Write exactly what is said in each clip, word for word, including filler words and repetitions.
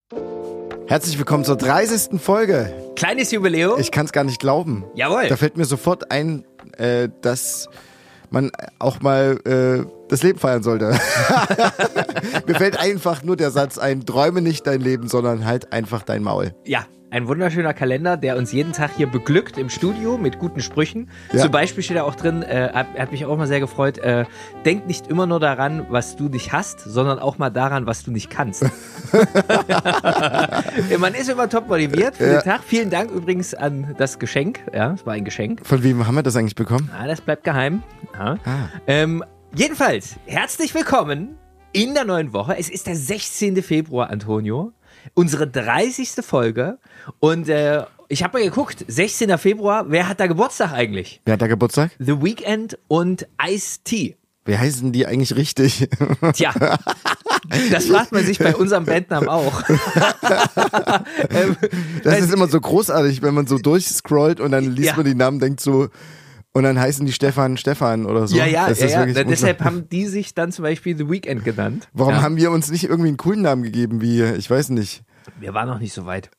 Herzlich willkommen zur dreißigsten Folge. Kleines Jubiläum. Ich kann es gar nicht glauben. Jawohl. Da fällt mir sofort ein, äh, dass man auch mal äh, das Leben feiern sollte. Mir fällt einfach nur der Satz ein, träume nicht dein Leben, sondern halt einfach dein Maul. Ja, ein wunderschöner Kalender, der uns jeden Tag hier beglückt im Studio mit guten Sprüchen. Ja. Zum Beispiel steht da auch drin, äh, hat, hat mich auch mal sehr gefreut, äh, denk nicht immer nur daran, was du nicht hast, sondern auch mal daran, was du nicht kannst. Man ist immer top motiviert für ja. den Tag. Vielen Dank übrigens an das Geschenk. Ja, es war ein Geschenk. Von wem haben wir das eigentlich bekommen? Ah, das bleibt geheim. Ja. Ah. Ähm, jedenfalls, herzlich willkommen in der neuen Woche. Es ist der sechzehnten Februar, Antonio. Unsere dreißigste Folge und äh, ich habe mal geguckt, sechzehnten Februar, wer hat da Geburtstag eigentlich? Wer hat da Geburtstag? The Weeknd und Ice-T. Wie heißen die eigentlich richtig? Tja, das fragt man sich bei unserem Bandnamen auch. ähm, das ist immer so großartig, wenn man so durchscrollt und dann liest ja. man die Namen und denkt so, und dann heißen die Stefan Stefan oder so. Ja, ja, das ja, ist ja. wirklich Deshalb haben die sich dann zum Beispiel The Weeknd genannt. Warum ja. haben wir uns nicht irgendwie einen coolen Namen gegeben, wie, ich weiß nicht. Wir waren noch nicht so weit.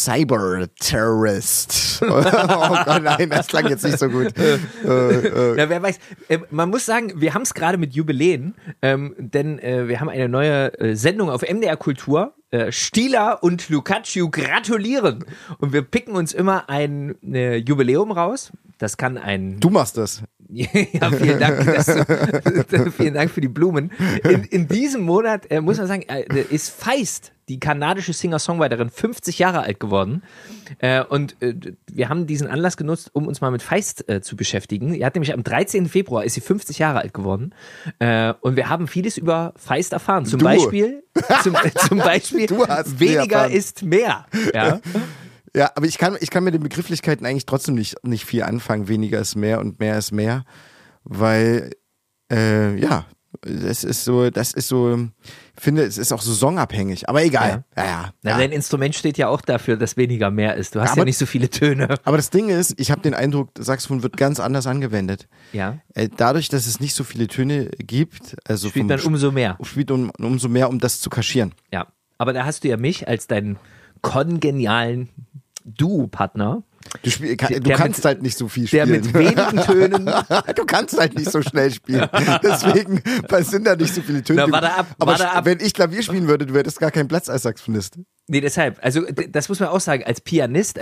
Cyber-Terrorist. Oh Gott, nein, das klang jetzt nicht so gut. äh, äh. Na, wer weiß. Äh, man muss sagen, wir haben es gerade mit Jubiläen, ähm, denn äh, wir haben eine neue äh, Sendung auf M D R Kultur. Äh, Stieler und Lucaccio gratulieren. Und wir picken uns immer ein äh, Jubiläum raus. Das kann ein... Du machst das. Ja, vielen Dank. Das, vielen Dank für die Blumen. In, in diesem Monat, äh, muss man sagen, äh, ist Feist, die kanadische Singer-Songwriterin, fünfzig Jahre alt geworden. Äh, und äh, wir haben diesen Anlass genutzt, um uns mal mit Feist äh, zu beschäftigen. Die hat nämlich am dreizehnten Februar ist sie fünfzig Jahre alt geworden. Äh, und wir haben vieles über Feist erfahren. Zum du. Beispiel, zum, zum Beispiel weniger ist mehr. Ja. Ja, aber ich kann, ich kann mit den Begrifflichkeiten eigentlich trotzdem nicht, nicht viel anfangen. Weniger ist mehr und mehr ist mehr. Weil, äh, ja, das ist so, das ist so, ich finde, es ist auch so songabhängig. Aber egal. Ja, ja. ja, Na, ja. Dein Instrument steht ja auch dafür, dass weniger mehr ist. Du hast aber, ja nicht so viele Töne. Aber das Ding ist, ich habe den Eindruck, Saxophon wird ganz anders angewendet. Ja. Äh, dadurch, dass es nicht so viele Töne gibt, also spielt man umso mehr. Spielt um, umso mehr, um das zu kaschieren. Ja. Aber da hast du ja mich als deinen kongenialen Duo-Partner. Du, spiel, kann, du kannst mit, halt nicht so viel spielen. Der mit wenigen Tönen. Du kannst halt nicht so schnell spielen. Deswegen sind da nicht so viele Töne. Na, warte ab, aber warte ab. Wenn ich Klavier spielen würde, du hättest gar keinen Platz als Saxophonist. Nee, deshalb. Also das muss man auch sagen, als Pianist,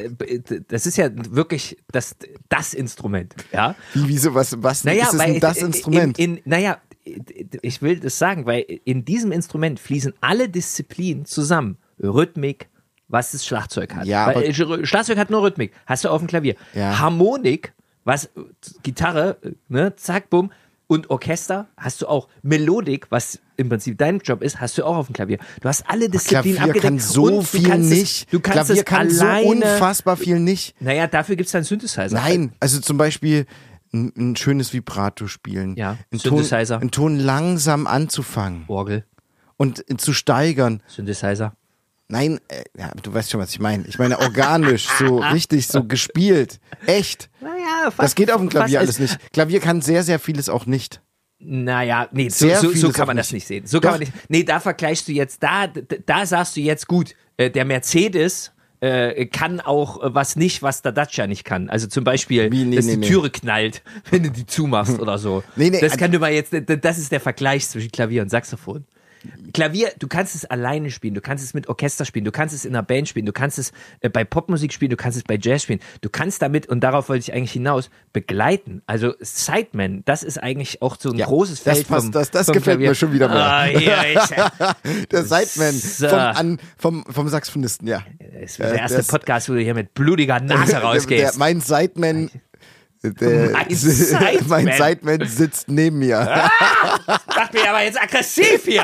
das ist ja wirklich das, das Instrument. Ja? Wie, wieso, was, was naja, ist es denn das Instrument? In, in, naja, ich will das sagen, weil in diesem Instrument fließen alle Disziplinen zusammen. Rhythmik, was das Schlagzeug hat. Ja, Weil, Schlagzeug hat nur Rhythmik, hast du auf dem Klavier. Ja. Harmonik, was Gitarre, ne, zack, bumm, und Orchester hast du auch. Melodik, was im Prinzip dein Job ist, hast du auch auf dem Klavier. Du hast alle Disziplinen Klavier abgedeckt. Kann so und viel du kannst nicht. Es, du kannst Klavier es kann alleine, so unfassbar viel nicht. Naja, dafür gibt es dann Synthesizer. Nein, also zum Beispiel ein, ein schönes Vibrato spielen. Ja, ein Synthesizer. Ton, einen Ton langsam anzufangen. Orgel. Und zu steigern. Synthesizer. Nein, äh, ja, du weißt schon, was ich meine. Ich meine organisch, so richtig, so gespielt. Echt. Naja, fast. Das geht auf dem Klavier alles nicht. Klavier kann sehr, sehr vieles auch nicht. Naja, nee, so, so, so kann man das nicht sehen. So kann man nicht. Nee, da vergleichst du jetzt, da, da sagst du jetzt, gut, äh, der Mercedes äh, kann auch äh, was nicht, was der Dacia nicht kann. Also zum Beispiel, Wie, nee, dass nee, die nee. Türe knallt, wenn du die zumachst oder so. Nee, nee, das kann du mal jetzt, das ist der Vergleich zwischen Klavier und Saxophon. Klavier, du kannst es alleine spielen, du kannst es mit Orchester spielen, du kannst es in einer Band spielen, du kannst es äh, bei Popmusik spielen, du kannst es bei Jazz spielen. Du kannst damit, und darauf wollte ich eigentlich hinaus, begleiten. Also Sideman, das ist eigentlich auch so ein ja, großes Feld das passt, vom, Das, das vom gefällt Klavier. mir schon wieder mehr. Ah, ja, ich, der Sideman so. vom, an, vom, vom Saxophonisten, ja. Das ist der erste Podcast, wo du hier mit blutiger Nase rausgehst. Der, der, mein Sideman... Der, mein Sideman. mein Sideman sitzt neben mir. Ah, macht mich aber jetzt aggressiv hier.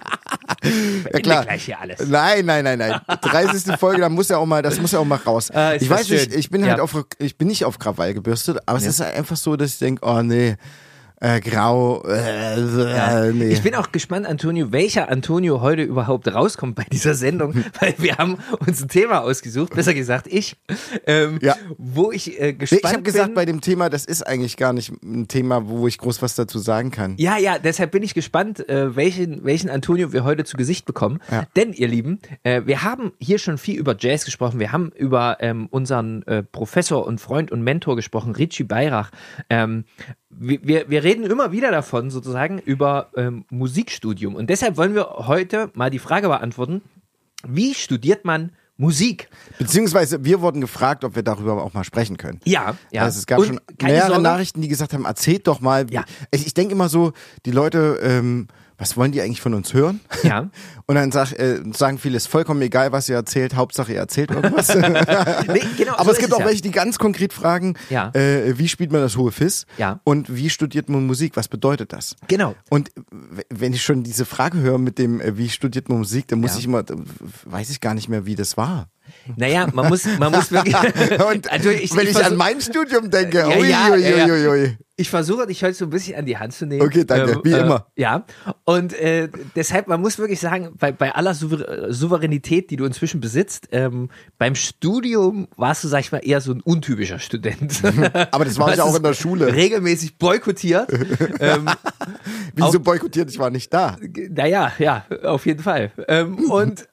Ja klar. Gleich hier alles. Nein, nein, nein, nein. dreißigste Folge, da muss ja auch mal, das muss ja auch mal raus. Ah, ich weiß schön. nicht, ich bin ja. halt auf, ich bin nicht auf Krawall gebürstet, aber ja. es ist halt einfach so, dass ich denke, oh nee, Äh, grau. Äh, Ja. äh, nee. Ich bin auch gespannt, Antonio, welcher Antonio heute überhaupt rauskommt bei dieser Sendung, weil wir haben uns ein Thema ausgesucht, besser gesagt ich, ähm, Ja. wo ich äh, Nee, gespannt ich habe gesagt, bin. bei dem Thema, das ist eigentlich gar nicht ein Thema, wo ich groß was dazu sagen kann. Ja, ja, deshalb bin ich gespannt, äh, welchen, welchen Antonio wir heute zu Gesicht bekommen. Ja. Denn, ihr Lieben, äh, wir haben hier schon viel über Jazz gesprochen. Wir haben über ähm, unseren äh, Professor und Freund und Mentor gesprochen, Richie Beirach. Ähm, wir, wir reden immer wieder davon, sozusagen, über ähm, Musikstudium. Und deshalb wollen wir heute mal die Frage beantworten, wie studiert man Musik? Beziehungsweise wir wurden gefragt, ob wir darüber auch mal sprechen können. Ja, ja. Also es gab Und schon keine mehrere Sorge, Nachrichten, die gesagt haben, erzählt doch mal. Wie, Ja. Ich, ich denke immer so, die Leute, ähm, was wollen die eigentlich von uns hören? Ja. Und dann sag, äh, sagen viele, ist vollkommen egal, was ihr erzählt, Hauptsache ihr erzählt irgendwas. Nee, genau, Aber so es gibt ist auch ja. welche, die ganz konkret fragen, Ja. äh, wie spielt man das hohe Fiss? Ja. Und wie studiert man Musik? Was bedeutet das? Genau. Und w- wenn ich schon diese Frage höre mit dem, äh, wie studiert man Musik, dann muss Ja. ich immer, da weiß ich gar nicht mehr, wie das war. Naja, man muss, man muss wirklich. Und Also ich, wenn ich ich, versuch- an mein Studium denke, Ja, ui, ja, ui, ja, ja. ui, ui. Ich versuche dich heute so ein bisschen an die Hand zu nehmen. Okay, danke, wie immer. Ja, und äh, deshalb, man muss wirklich sagen, bei, bei aller Souver Souveränität, die du inzwischen besitzt, ähm, beim Studium warst du, sag ich mal, eher so ein untypischer Student. Aber das war Du ich auch hast in der es Schule. Regelmäßig boykottiert. ähm, Wieso boykottiert? Ich war nicht da. naja, ja, auf jeden Fall. Ähm, und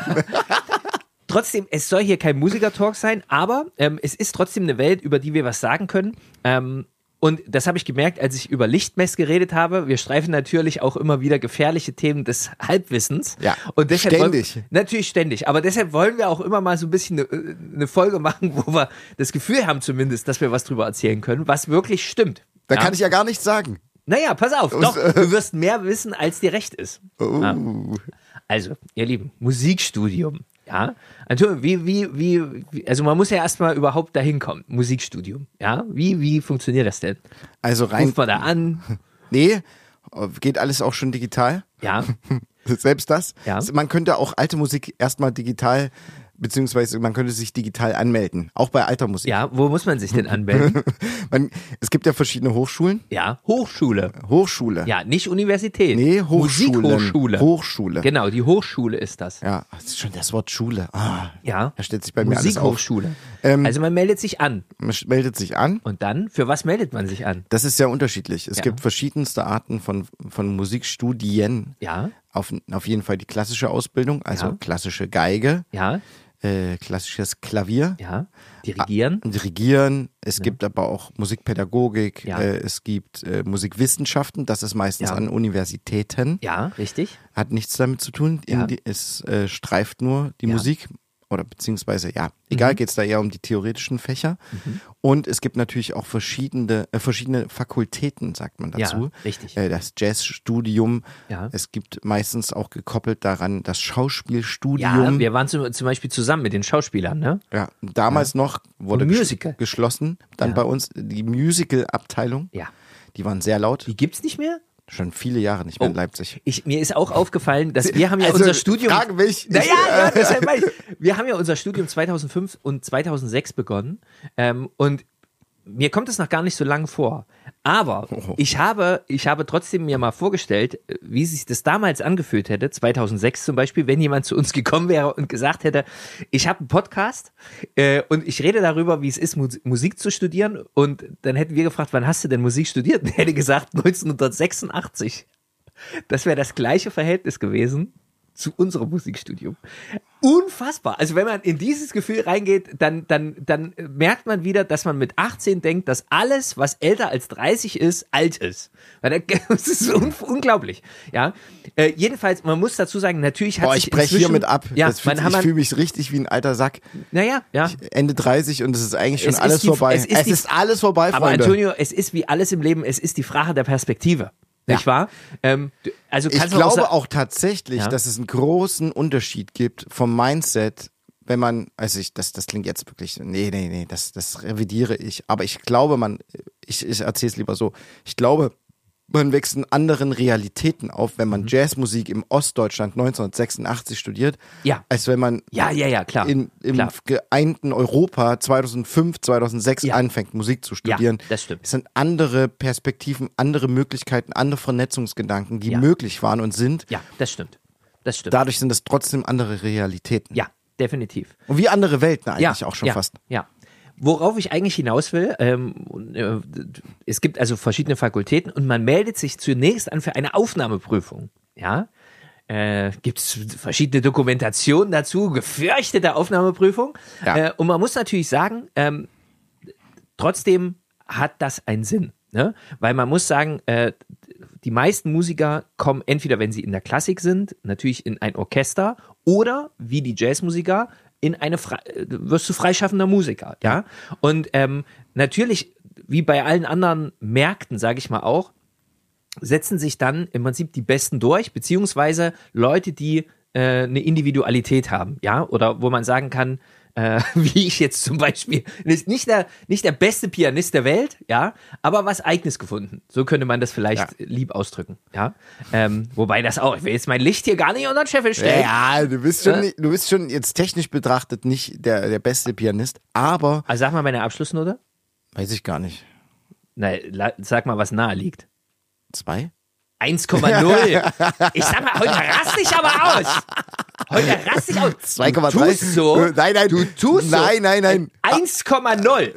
trotzdem, es soll hier kein Musiker-Talk sein, aber ähm, es ist trotzdem eine Welt, über die wir was sagen können. Ähm, und das habe ich gemerkt, als ich über Lichtmess geredet habe. Wir streifen natürlich auch immer wieder gefährliche Themen des Halbwissens. Ja, und deshalb ständig. Wollen, natürlich ständig. Aber deshalb wollen wir auch immer mal so ein bisschen eine, eine Folge machen, wo wir das Gefühl haben zumindest, dass wir was drüber erzählen können, was wirklich stimmt. Da ja? kann ich ja gar nichts sagen. Naja, pass auf, doch, du wirst mehr wissen, als dir recht ist. Oh. Ja. Also, ihr Lieben, Musikstudium. Ja, Antonio, wie, wie, wie, wie, also man muss ja erstmal überhaupt dahin kommen, Musikstudium. Ja, wie, wie funktioniert das denn? Also rein. Ruft man da an? Nee, geht alles auch schon digital. Ja, Selbst das. Ja. Man könnte auch alte Musik erstmal digital, beziehungsweise man könnte sich digital anmelden. Auch bei alter Musik. ja, wo muss man sich denn anmelden? Man, es gibt ja verschiedene Hochschulen. Ja, Hochschule. Hochschule. Ja, nicht Universität. Nee, Hochschulen. Musikhochschule. Hochschule. Genau, die Hochschule ist das. Ja, das ist schon das Wort Schule. Ah, Ja, da stellt sich bei mir alles auf. Musikhochschule. Ähm, Also man meldet sich an. Man meldet sich an. Und dann, für was meldet man sich an? Das ist sehr unterschiedlich. Es Ja. gibt verschiedenste Arten von, von Musikstudien. Ja, Auf, auf jeden Fall die klassische Ausbildung, also Ja. klassische Geige, ja, äh, klassisches Klavier, ja. Dirigieren. Dirigieren. Es gibt aber auch Musikpädagogik, Ja. äh, es gibt äh, Musikwissenschaften, das ist meistens Ja. an Universitäten, Ja, richtig. hat nichts damit zu tun. Ja. In die, es äh, streift nur die Ja. Musik. Oder beziehungsweise, ja, egal, Mhm. geht's da eher um die theoretischen Fächer. Und es gibt natürlich auch verschiedene, äh, verschiedene Fakultäten, sagt man dazu. Ja, richtig. Äh, das Jazzstudium. Ja. Es gibt meistens auch gekoppelt daran das Ja, Schauspielstudium. wir waren zum, zum Beispiel zusammen mit den Schauspielern, ne? Ja, damals noch wurde Und gesch- Musical. geschlossen. Dann Ja. bei uns die Musical-Abteilung. Ja. Die waren sehr laut. Die gibt's nicht mehr? Schon viele Jahre nicht mehr in Oh. Leipzig. Ich, mir ist auch aufgefallen, dass wir haben ja Also, unser Studium. frag mich. Naja, Ich, ja, äh, deshalb meine ich, wir haben ja unser Studium zweitausendfünf und zweitausendsechs begonnen. Ähm, und mir kommt es noch gar nicht so lang vor. Aber Oh. ich habe, ich habe trotzdem mir mal vorgestellt, wie sich das damals angefühlt hätte, zweitausendsechs zum Beispiel, wenn jemand zu uns gekommen wäre und gesagt hätte, ich habe einen Podcast äh, und ich rede darüber, wie es ist, Mus- Musik zu studieren. Und dann hätten wir gefragt, wann hast du denn Musik studiert? Und er hätte gesagt, neunzehnhundertsechsundachtzig. Das wäre das gleiche Verhältnis gewesen zu unserem Musikstudium. Unfassbar. Also wenn man in dieses Gefühl reingeht, dann, dann, dann merkt man wieder, dass man mit achtzehn denkt, dass alles, was älter als dreißig ist, alt ist. Weil da- Das ist un unglaublich. Ja. Äh, jedenfalls, man muss dazu sagen, natürlich hat Boah, sich ich breche inzwischen- hiermit ab. Ja, das fühlt, man, ich man, fühle mich richtig wie ein alter Sack. naja, ja. Ende dreißig und es ist eigentlich schon Es ist alles die- vorbei. es Es ist ist, die- alles vorbei, Aber Freunde. Antonio, es ist wie alles im Leben, es ist die Frage der Perspektive. Nicht wahr? Ähm, du- also ich kannst du auch glaube sagen- auch tatsächlich, Ja. dass es einen großen Unterschied gibt vom Mindset, wenn man, also ich, das, das klingt jetzt wirklich, nee, nee, nee, das, das revidiere ich. Aber ich glaube, man, ich, ich erzähle es lieber so, ich glaube, man wächst in anderen Realitäten auf, wenn man Mhm. Jazzmusik im Ostdeutschland neunzehnhundertsechsundachtzig studiert, Ja. als wenn man Ja, ja, ja, klar. in, im klar. geeinten Europa zweitausendfünf, zweitausendsechs Ja. anfängt, Musik zu studieren. Ja, das stimmt. Es sind andere Perspektiven, andere Möglichkeiten, andere Vernetzungsgedanken, die Ja. möglich waren und sind. Ja, das stimmt. Das stimmt. Dadurch sind es trotzdem andere Realitäten. Ja, definitiv. Und wie andere Welten eigentlich ja, auch schon ja, fast. Ja. Worauf ich eigentlich hinaus will, ähm, äh, es gibt also verschiedene Fakultäten und man meldet sich zunächst an für eine Aufnahmeprüfung. Ja, äh, gibt es verschiedene Dokumentationen dazu, gefürchtete Aufnahmeprüfung. Ja. Äh, und man muss natürlich sagen, ähm, trotzdem hat das einen Sinn. Ne? Weil man muss sagen, äh, die meisten Musiker kommen entweder, wenn sie in der Klassik sind, natürlich in ein Orchester oder wie die Jazzmusiker in eine, Fre wirst du freischaffender Musiker, ja. Und ähm, natürlich, wie bei allen anderen Märkten, sage ich mal auch, setzen sich dann im Prinzip die Besten durch, beziehungsweise Leute, die äh, eine Individualität haben, ja, oder wo man sagen kann, äh, wie ich jetzt zum Beispiel, ist nicht der, nicht der beste Pianist der Welt, ja, aber was Eigenes gefunden. So könnte man das vielleicht Ja. lieb ausdrücken, ja. Ähm, wobei das auch, ich will jetzt mein Licht hier gar nicht unter den Scheffel stellen. Ja, du bist schon, Äh? nicht, du bist schon jetzt technisch betrachtet nicht der, der beste Pianist, aber Also sag mal meine Abschlussnote. weiß ich gar nicht. Na, la- sag mal, was nahe liegt. Zwei? eins Komma null. Ich sag mal, heute rast dich aber aus. Heute rast dich aus. zwei Komma Du drei? tust so. Nein, nein. Du tust so. Nein, nein, nein. eins Komma null.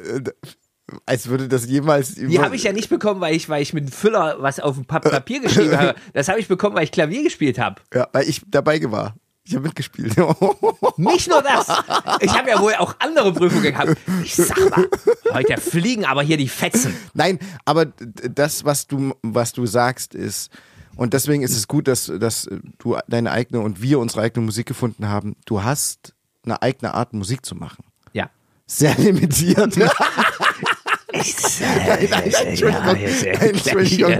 Als würde das jemals... Die habe ich ja nicht bekommen, weil ich, weil ich mit einem Füller was auf dem Pa- Papier geschrieben habe. Das habe ich bekommen, weil ich Klavier gespielt habe. Ja, weil ich dabei war. Ich habe mitgespielt. Nicht nur das. Ich habe ja wohl auch andere Prüfungen gehabt. Ich sag mal, heute fliegen aber hier die Fetzen. Nein, aber d- das, was du, was du sagst, ist, und deswegen ist es gut, dass, dass du deine eigene und wir unsere eigene Musik gefunden haben. Du hast eine eigene Art, Musik zu machen. Ja. Sehr limitiert. Ich, Nein, nein, Entschuldigung. Entschuldigung.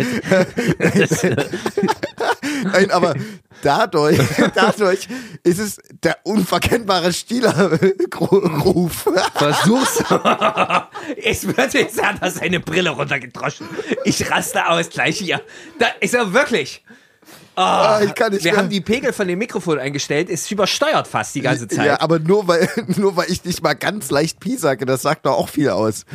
Nein, aber dadurch, dadurch ist es der unverkennbare Stieler-Ruf. Versuch's. Es wird jetzt hat er seine Brille runtergedroschen. Ich raste aus gleich hier. Da ist er wirklich. Oh, Ah, ich kann nicht wir mehr. haben die Pegel von dem Mikrofon eingestellt. Es übersteuert fast die ganze Zeit. Ja, aber nur weil, nur weil ich nicht mal ganz leicht Pi sage, das sagt doch auch viel aus.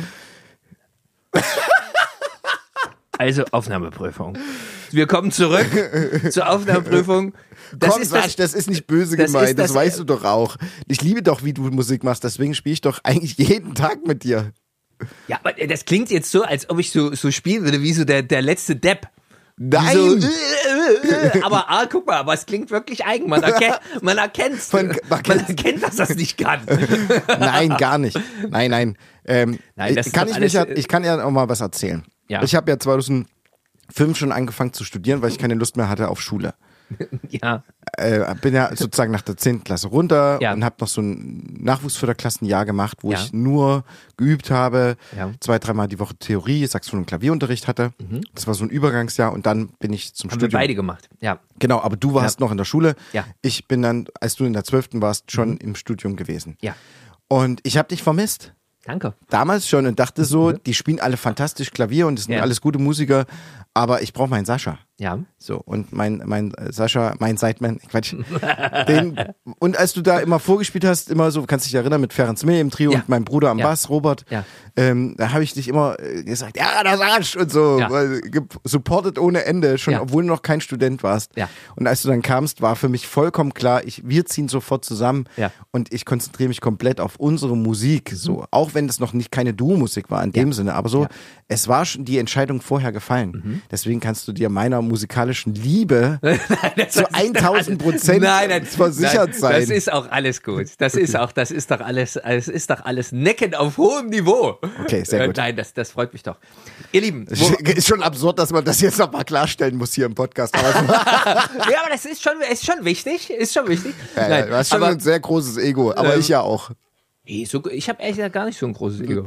Also Aufnahmeprüfung. Wir kommen zurück zur Aufnahmeprüfung. Das Komm, ist Sasch, das, das ist nicht böse das gemeint, ist das, das- weißt du doch auch. Ich liebe doch, wie du Musik machst, deswegen spiele ich doch eigentlich jeden Tag mit dir. ja, aber das klingt jetzt so, als ob ich so, so spielen würde wie so der, der letzte Depp. Nein! So, äh, äh, äh, aber ah, guck mal, aber es klingt wirklich eigen. Man erkennt, man erkennt's. Man- Man, man kennt's. erkennt, dass das nicht kann. Nein, gar nicht. Nein, nein. Ähm, Nein, das ich, ist kann doch ich, mich alles, ja, äh, ich kann ja auch mal was erzählen. Ja. Ich habe ja zweitausendfünf schon angefangen zu studieren, weil ich keine Lust mehr hatte auf Schule. Ja, Äh, bin ja sozusagen nach der zehnten Klasse runter Ja. und habe noch so ein Nachwuchsförderklassenjahr gemacht, wo Ja. ich nur geübt habe, Ja. zwei, dreimal die Woche Theorie, Saxophon und Klavierunterricht hatte. Das war so ein Übergangsjahr und dann bin ich zum haben wir Studium. beide gemacht. Ja, Genau, aber du warst noch in der Schule. Ja. Ich bin dann, als du in der zwölften warst, schon im Studium gewesen. ja. Und ich habe dich vermisst. Danke. Damals schon und dachte so, die spielen alle fantastisch Klavier und es sind Ja. alles gute Musiker, aber ich brauche meinen Sascha. Ja. So, und mein, mein äh, Sascha, mein Sideman, Quatsch. Den, und als du da immer vorgespielt hast, immer so, kannst dich erinnern, mit Ferenc May im Trio Ja. und meinem Bruder am Ja. Bass, Robert, Ja. ähm, da habe ich dich immer äh, gesagt, ja, das Arsch und so, Ja. weil, ge- supported ohne Ende, schon Ja. obwohl du noch kein Student warst. Ja. Und als du dann kamst, war für mich vollkommen klar, ich, wir ziehen sofort zusammen Ja. und ich konzentriere mich komplett auf unsere Musik, so, auch wenn das noch nicht keine Duo-Musik war in dem Sinne, aber so, Ja. es war schon die Entscheidung vorher gefallen. Deswegen kannst du dir meiner musikalischen Liebe zu tausend Prozent Nein, nein, versichert nein, sein. Das ist auch alles gut. Das ist auch, das ist doch alles, es ist doch alles neckend auf hohem Niveau. Okay, sehr gut. Äh, nein, das, das freut mich doch. Ihr Lieben, Es wo, ist schon absurd, dass man das jetzt noch mal klarstellen muss hier im Podcast. Aber ja, aber das ist schon, ist schon wichtig, ist schon wichtig. ja, Nein, du hast schon aber, ein sehr großes Ego, aber Ähm, ich ja auch. Nee, so, ich habe ehrlich gesagt gar nicht so ein großes Ego.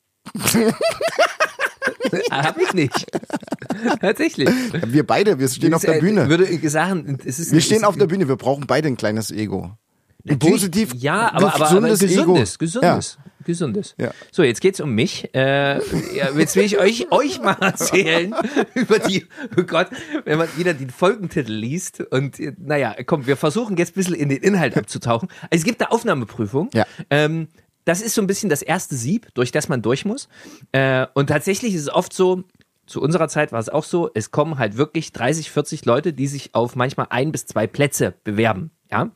Hab ich nicht. Tatsächlich. Wir beide, wir stehen auf der Äh, Bühne. Würde ich sagen, es ist, Wir stehen es, auf der Bühne, wir brauchen beide ein kleines Ego. Ein Natürlich, positiv, ja, aber, aber, aber gesundes gesundes, Ego. gesundes, Gesundes. Ja. So, jetzt geht's um mich. Äh, ja, jetzt will ich euch, euch mal erzählen über die, oh Gott, wenn man wieder den Folgentitel liest und naja, komm, wir versuchen jetzt ein bisschen in den Inhalt abzutauchen. Also es gibt eine Aufnahmeprüfung. Ja. Ähm, das ist so ein bisschen das erste Sieb, durch das man durch muss. Äh, und tatsächlich ist es oft so, zu unserer Zeit war es auch so, es kommen halt wirklich dreißig, vierzig Leute, die sich auf manchmal ein bis zwei Plätze bewerben. Ja.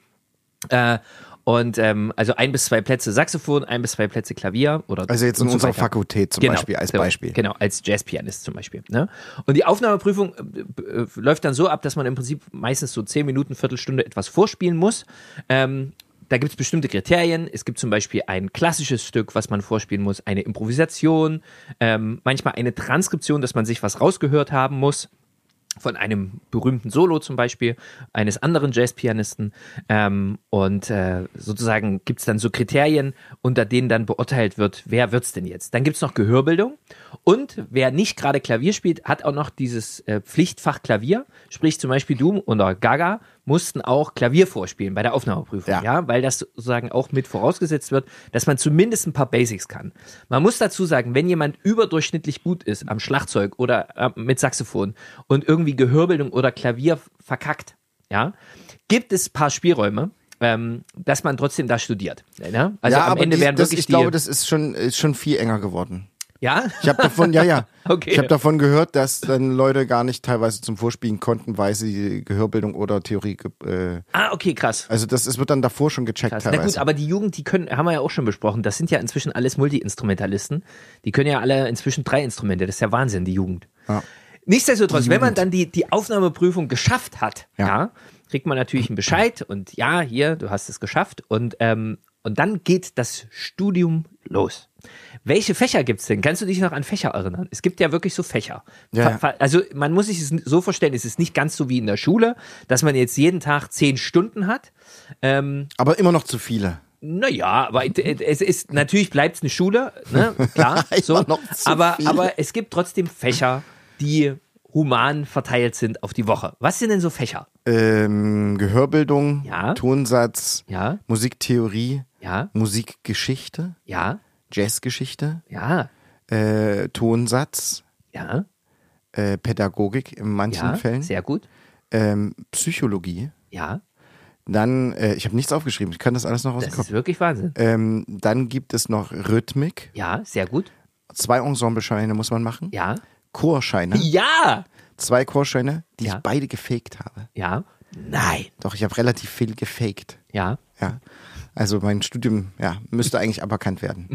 Äh, Und ähm, also ein bis zwei Plätze Saxophon, ein bis zwei Plätze Klavier oder Also jetzt in so unserer weiter. Fakultät zum genau, Beispiel, als so, Beispiel. Genau, als Jazzpianist zum Beispiel. Ne? Und die Aufnahmeprüfung äh, äh, läuft dann so ab, dass man im Prinzip meistens so zehn Minuten, Viertelstunde etwas vorspielen muss. Ähm, da gibt es bestimmte Kriterien. Es gibt zum Beispiel ein klassisches Stück, was man vorspielen muss, eine Improvisation, ähm, manchmal eine Transkription, dass man sich was rausgehört haben muss. Von einem berühmten Solo zum Beispiel, eines anderen Jazzpianisten. Ähm, und äh, sozusagen gibt es dann so Kriterien, unter denen dann beurteilt wird, wer wird's denn jetzt? Dann gibt es noch Gehörbildung. Und wer nicht gerade Klavier spielt, hat auch noch dieses äh, Pflichtfach Klavier. Sprich zum Beispiel du oder Gaga mussten auch Klavier vorspielen bei der Aufnahmeprüfung. Ja. Ja, weil das sozusagen auch mit vorausgesetzt wird, dass man zumindest ein paar Basics kann. Man muss dazu sagen, wenn jemand überdurchschnittlich gut ist am Schlagzeug oder äh, mit Saxophon und irgendwie Gehörbildung oder Klavier verkackt, ja, gibt es ein paar Spielräume, ähm, dass man trotzdem da studiert. Ne? Also ja, am aber Ende die, werden das, wirklich ich die... glaube, das ist schon, ist schon viel enger geworden. Ja? Ich habe davon, ja, ja. Okay. Ich habe davon gehört, dass dann Leute gar nicht teilweise zum Vorspielen konnten, weil sie Gehörbildung oder Theorie. Äh, Ah, okay, krass. also das, es wird dann davor schon gecheckt Krass. teilweise. Na gut, aber die Jugend, die können, haben wir ja auch schon besprochen, das sind ja inzwischen alles Multi-Instrumentalisten. Die können ja alle inzwischen drei Instrumente. Das ist ja Wahnsinn, die Jugend. Ja. Nichtsdestotrotz, Die wenn man Jugend. dann die, die Aufnahmeprüfung geschafft hat, ja. Ja. kriegt man natürlich einen Bescheid und ja, hier, du hast es geschafft. Und, ähm, und dann geht das Studium los. Welche Fächer gibt's denn? Kannst du dich noch an Fächer erinnern? Es gibt ja wirklich so Fächer. Ja, Fa- fa- Also man muss sich es so vorstellen, es ist nicht ganz so wie in der Schule, dass man jetzt jeden Tag zehn Stunden hat. Ähm, Aber immer noch zu viele. naja, aber es ist, natürlich bleibt es eine Schule, ne? Klar, so. Immer noch zu Aber, viel. aber es gibt trotzdem Fächer, die human verteilt sind auf die Woche. Was sind denn so Fächer? Ähm, Gehörbildung, Ja. Tonsatz, Ja, Musiktheorie, ja, Musikgeschichte, ja, Jazzgeschichte, ja, äh, Tonsatz, ja, äh, Pädagogik in manchen ja, Fällen, sehr gut. ähm, Psychologie. Ja, Dann, äh, ich habe nichts aufgeschrieben, ich kann das alles noch aus dem das Kopf. ist wirklich Wahnsinn. Ähm, dann gibt es noch Rhythmik, Ja, sehr gut. zwei Ensemblescheine muss man machen, Ja, Chorscheine, ja, zwei Chorscheine, die Ja. ich beide gefaked habe. ja, nein, Doch, ich habe relativ viel gefaked. ja. Ja. Also mein Studium, ja, müsste eigentlich aberkannt werden.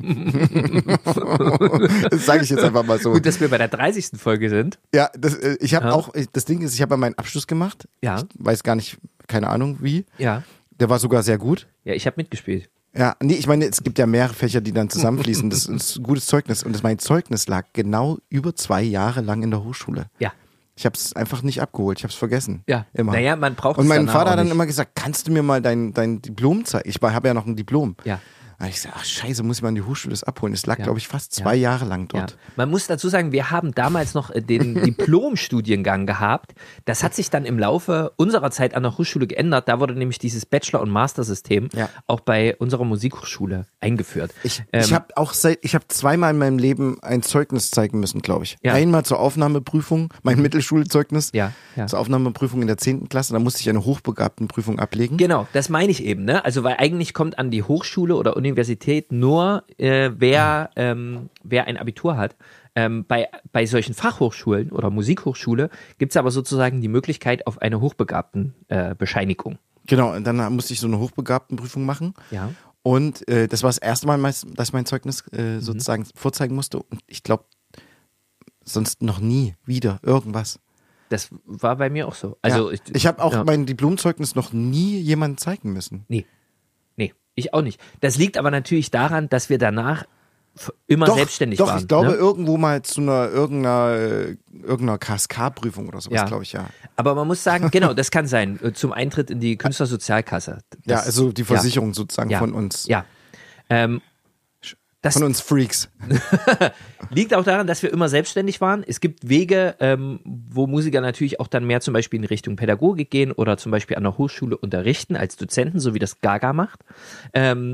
Das sage ich jetzt einfach mal so. Gut, dass wir bei der dreißigsten Folge sind. Ja, das, äh, ich habe Ja. auch, das Ding ist, ich habe ja meinen Abschluss gemacht. Ja. Ich weiß gar nicht, keine Ahnung wie. Ja, Der war sogar sehr gut. ja, ich habe mitgespielt. Ja, nee, ich meine, es gibt ja mehrere Fächer, die dann zusammenfließen. Das ist ein gutes Zeugnis. Und das, mein Zeugnis lag genau über zwei Jahre lang in der Hochschule. Ja. Ich habe es einfach nicht abgeholt. Ich habe es vergessen. Ja, Immer. naja, man braucht Und es mein danach Vater auch hat dann nicht. immer gesagt, kannst du mir mal dein, dein Diplom zeigen? Ich habe ja noch ein Diplom. Ja. Da hab ich gesagt, ach scheiße, muss ich mal in die Hochschule das abholen. Es lag, Ja. glaube ich, fast zwei Jahre lang Ja. dort. Man muss dazu sagen, wir haben damals noch äh, den Diplom-Studiengang gehabt. Das hat sich dann im Laufe unserer Zeit an der Hochschule geändert. Da wurde nämlich dieses Bachelor- und Master-System Ja. auch bei unserer Musikhochschule eingeführt. Ich, Ähm, ich habe auch seit, ich habe zweimal in meinem Leben ein Zeugnis zeigen müssen, glaube ich. Ja. Einmal zur Aufnahmeprüfung, mein Mittelschulzeugnis. Ja, ja. Zur Aufnahmeprüfung in der zehnten Klasse. Da musste ich eine Hochbegabtenprüfung ablegen. Genau, das meine ich eben, ne? Also weil eigentlich kommt an die Hochschule oder Universität nur äh, wer ähm, wer ein Abitur hat. Ähm, bei bei solchen Fachhochschulen oder Musikhochschule gibt es aber sozusagen die Möglichkeit auf eine Hochbegabtenbescheinigung. Äh, Bescheinigung. Genau, und dann musste ich so eine Hochbegabtenprüfung machen. Ja. Und äh, das war das erste Mal, dass ich mein Zeugnis Mhm. äh, sozusagen vorzeigen musste. Und ich glaube, sonst noch nie wieder irgendwas. Das war bei mir auch so. Also ja. Ich, ich habe auch ja. mein Diplomzeugnis noch nie jemandem zeigen müssen. Nee. Nee, ich auch nicht. Das liegt aber natürlich daran, dass wir danach f- immer Doch, selbstständig doch, waren. ich glaube ne? irgendwo mal zu einer irgendeiner, äh, irgendeiner K S K-Prüfung oder sowas, Ja. glaube ich, ja. Aber man muss sagen, genau, das kann sein. äh, Zum Eintritt in die Künstlersozialkasse. Das, Ja, also die Versicherung sozusagen ja, von uns. Ja. Ähm, das Von uns Freaks. liegt auch daran, dass wir immer selbstständig waren. Es gibt Wege, ähm, wo Musiker natürlich auch dann mehr zum Beispiel in Richtung Pädagogik gehen oder zum Beispiel an der Hochschule unterrichten als Dozenten, so wie das Gaga macht. Ähm,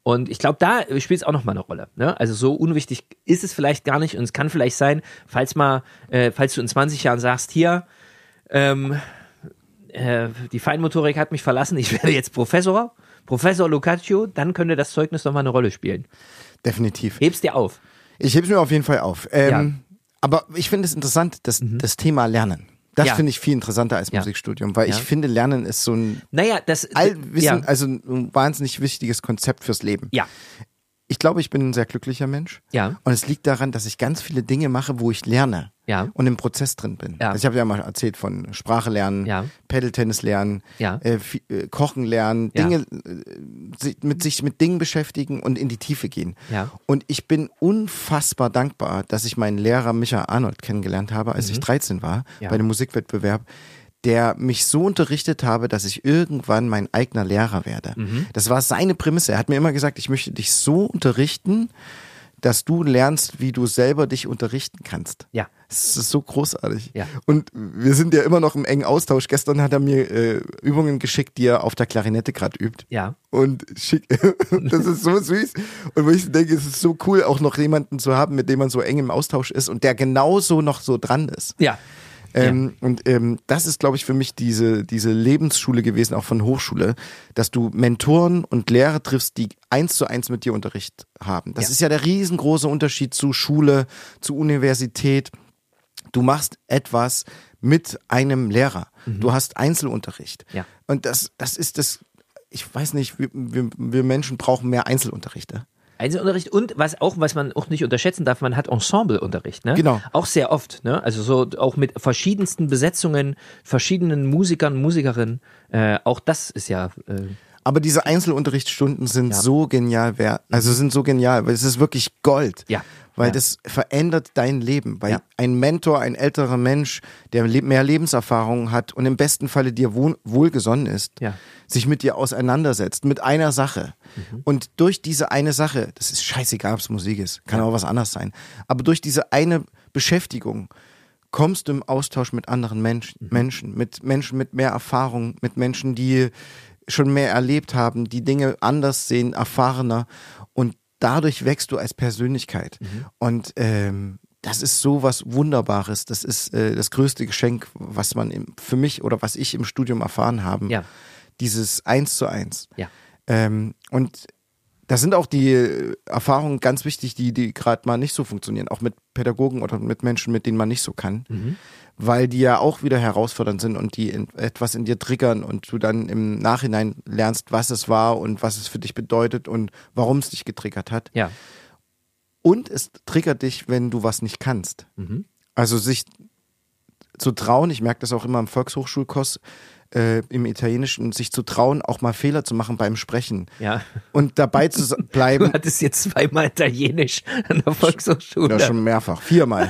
Und ich glaube, da spielt es auch nochmal eine Rolle. Ne? Also so unwichtig ist es vielleicht gar nicht und es kann vielleicht sein, falls mal, äh, falls du in zwanzig Jahren sagst, hier, ähm, äh, die Feinmotorik hat mich verlassen, ich werde jetzt Professor, Professor Lucaccio, dann könnte das Zeugnis nochmal eine Rolle spielen. Definitiv. Heb's dir auf. Ich heb's mir auf jeden Fall auf. Ähm, Ja. Aber ich finde es interessant, dass das Thema Lernen. Das Ja. finde ich viel interessanter als Ja. Musikstudium, weil Ja. ich finde, Lernen ist so ein Naja, das, Allwissen, ja, also ein wahnsinnig wichtiges Konzept fürs Leben. ja, Ich glaube, ich bin ein sehr glücklicher Mensch. ja, Und es liegt daran, dass ich ganz viele Dinge mache, wo ich lerne ja, und im Prozess drin bin. Ja. Also ich habe ja mal erzählt von Sprache lernen, Ja. Paddle-Tennis lernen, Ja. äh, fi- äh, Kochen lernen, Ja. Dinge, äh, sich, mit sich mit Dingen beschäftigen und in die Tiefe gehen. Ja. Und ich bin unfassbar dankbar, dass ich meinen Lehrer Micha Arnold kennengelernt habe, als ich dreizehn war, Mhm. Ja. bei einem Musikwettbewerb, der mich so unterrichtet habe, dass ich irgendwann mein eigener Lehrer werde. Mhm. Das war seine Prämisse. Er hat mir immer gesagt, ich möchte dich so unterrichten, dass du lernst, wie du selber dich unterrichten kannst. ja, Das ist so großartig. Ja. Und wir sind ja immer noch im engen Austausch. Gestern hat er mir äh, Übungen geschickt, die er auf der Klarinette gerade übt. ja, Und schick, das ist so süß. Und wo ich denke, es ist so cool, auch noch jemanden zu haben, mit dem man so eng im Austausch ist und der genauso noch so dran ist. ja, Ähm, Und ähm, das ist, glaube ich, für mich diese, diese Lebensschule gewesen, auch von Hochschule, dass du Mentoren und Lehrer triffst, die eins zu eins mit dir Unterricht haben. Das Ja. ist ja der riesengroße Unterschied zu Schule, zu Universität. Du machst etwas mit einem Lehrer. Du hast Einzelunterricht. Ja. Und das, das ist das, ich weiß nicht, wir, wir, wir Menschen brauchen mehr Einzelunterrichte. Einzelunterricht und was auch, was man auch nicht unterschätzen darf, man hat Ensembleunterricht, ne? Genau. Auch sehr oft, ne? Also so auch mit verschiedensten Besetzungen, verschiedenen Musikern, Musikerinnen. Äh, auch das ist ja. Äh, Aber diese Einzelunterrichtsstunden sind Ja. so genial wert, also sind so genial, weil es ist wirklich Gold. Ja. Weil Ja. das verändert dein Leben. Weil Ja. ein Mentor, ein älterer Mensch, der le- mehr Lebenserfahrung hat und im besten Falle dir wohl, wohlgesonnen ist, Ja. sich mit dir auseinandersetzt, mit einer Sache. Mhm. Und durch diese eine Sache, das ist scheißegal, ob es Musik ist, kann auch was anderes sein, aber durch diese eine Beschäftigung kommst du im Austausch mit anderen Mensch, Mhm. Menschen, mit Menschen mit mehr Erfahrung, mit Menschen, die schon mehr erlebt haben, die Dinge anders sehen, erfahrener und dadurch wächst du als Persönlichkeit. Mhm. Und ähm, das ist so was Wunderbares. Das ist äh, das größte Geschenk, was man im, für mich oder was ich im Studium erfahren habe. Ja. Dieses Eins zu Eins. Ja. Ähm, und da sind auch die äh, Erfahrungen ganz wichtig, die, die gerade mal nicht so funktionieren. Auch mit Pädagogen oder mit Menschen, mit denen man nicht so kann. Mhm. Weil die ja auch wieder herausfordernd sind und die in, etwas in dir triggern und du dann im Nachhinein lernst, was es war und was es für dich bedeutet und warum es dich getriggert hat. Ja. Und es triggert dich, wenn du was nicht kannst. Mhm. Also sich zu trauen, ich merke das auch immer im Volkshochschulkurs, äh, im Italienischen, sich zu trauen, auch mal Fehler zu machen beim Sprechen Ja. und dabei zu s- Du bleiben. hattest jetzt zweimal Italienisch an der Volkshochschule. Ja, schon mehrfach, viermal.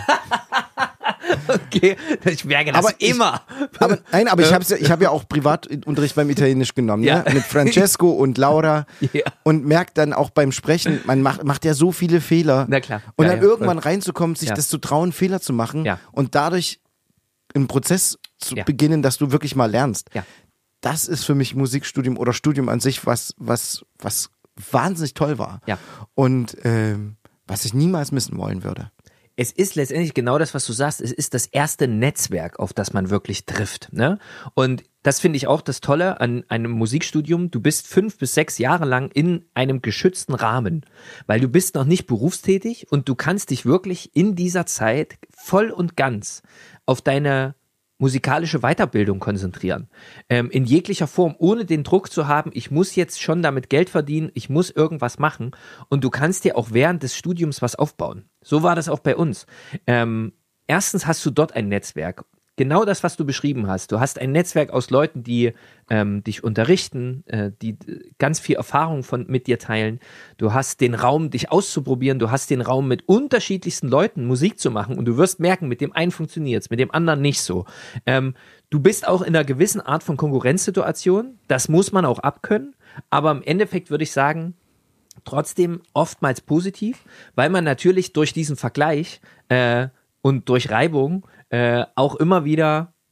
Okay, ich merke das Aber ich- immer. Aber nein, aber ich habe ja, ich hab ja auch Privatunterricht beim Italienisch genommen, Ja. ne? Mit Francesco und Laura Ja. und merkt dann auch beim Sprechen, man macht, macht ja so viele Fehler. Na klar. Und Ja, dann ja, irgendwann voll. reinzukommen, sich Ja. das zu trauen, Fehler zu machen Ja. und dadurch im Prozess zu Ja. beginnen, dass du wirklich mal lernst. Ja. Das ist für mich Musikstudium oder Studium an sich, was, was, was wahnsinnig toll war. Ja. Und ähm, was ich niemals missen wollen würde. Es ist letztendlich genau das, was du sagst. Es ist das erste Netzwerk, auf das man wirklich trifft. Ne? Und das finde ich auch das Tolle an einem Musikstudium. Du bist fünf bis sechs Jahre lang in einem geschützten Rahmen, weil du bist noch nicht berufstätig und du kannst dich wirklich in dieser Zeit voll und ganz auf deine musikalische Weiterbildung konzentrieren. Ähm, in jeglicher Form, ohne den Druck zu haben, ich muss jetzt schon damit Geld verdienen, ich muss irgendwas machen. Und du kannst dir auch während des Studiums was aufbauen. So war das auch bei uns. Ähm, erstens hast du dort ein Netzwerk. Genau das, was du beschrieben hast. Du hast ein Netzwerk aus Leuten, die ähm, dich unterrichten, äh, die äh, ganz viel Erfahrung von, mit dir teilen. Du hast den Raum, dich auszuprobieren. Du hast den Raum, mit unterschiedlichsten Leuten Musik zu machen. Und du wirst merken, mit dem einen funktioniert's, mit dem anderen nicht so. Ähm, du bist auch in einer gewissen Art von Konkurrenzsituation. Das muss man auch abkönnen. Aber im Endeffekt würde ich sagen, trotzdem oftmals positiv, weil man natürlich durch diesen Vergleich äh, und durch Reibung äh, auch immer wieder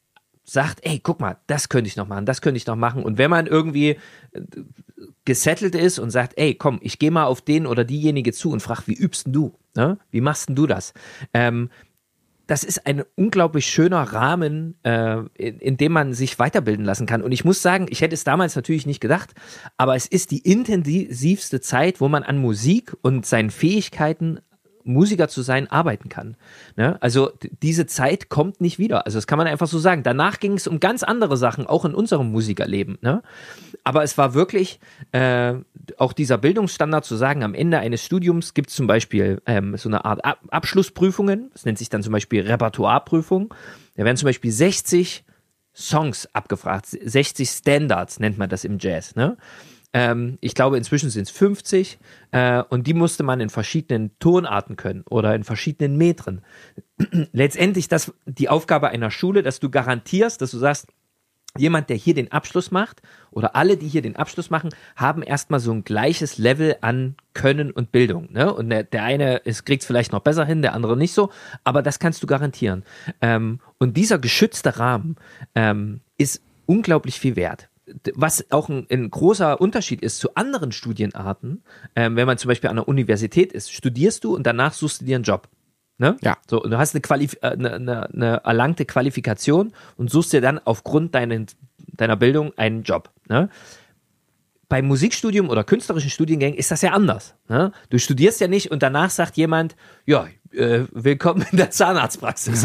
sagt, ey, guck mal, das könnte ich noch machen, das könnte ich noch machen. Und wenn man irgendwie gesettelt ist und sagt, ey, komm, ich gehe mal auf den oder diejenige zu und frag, wie übst denn du? Ne? Wie machst denn du das? Ähm, das ist ein unglaublich schöner Rahmen, äh, in, in dem man sich weiterbilden lassen kann. Und ich muss sagen, ich hätte es damals natürlich nicht gedacht, aber es ist die intensivste Zeit, wo man an Musik und seinen Fähigkeiten, Musiker zu sein, arbeiten kann. Ne? Also d- diese Zeit kommt nicht wieder. Also das kann man einfach so sagen. Danach ging es um ganz andere Sachen, auch in unserem Musikerleben. Ne? Aber es war wirklich äh, auch dieser Bildungsstandard zu sagen, am Ende eines Studiums gibt es zum Beispiel ähm, so eine Art Ab- Abschlussprüfungen. Das nennt sich dann zum Beispiel Repertoireprüfung. Da werden zum Beispiel sechzig Songs abgefragt. sechzig Standards nennt man das im Jazz. Ne? Ähm, ich glaube, inzwischen sind es fünfzig äh, und die musste man in verschiedenen Tonarten können oder in verschiedenen Metren. Letztendlich das die Aufgabe einer Schule, dass du garantierst, dass du sagst, jemand, der hier den Abschluss macht oder alle, die hier den Abschluss machen, haben erstmal so ein gleiches Level an Können und Bildung. Ne? Und der, der eine kriegt es vielleicht noch besser hin, der andere nicht so, aber das kannst du garantieren. Ähm, und dieser geschützte Rahmen ähm, ist unglaublich viel wert. Was auch ein, ein großer Unterschied ist zu anderen Studienarten, ähm, wenn man zum Beispiel an der Universität ist, studierst du und danach suchst du dir einen Job. Ne? Ja. So, und du hast eine, Qualif- äh, eine, eine, eine erlangte Qualifikation und suchst dir dann aufgrund deinen, deiner Bildung einen Job. Ne? Beim Musikstudium oder künstlerischen Studiengängen ist das ja anders. Ne? Du studierst ja nicht und danach sagt jemand, ja, äh, willkommen in der Zahnarztpraxis.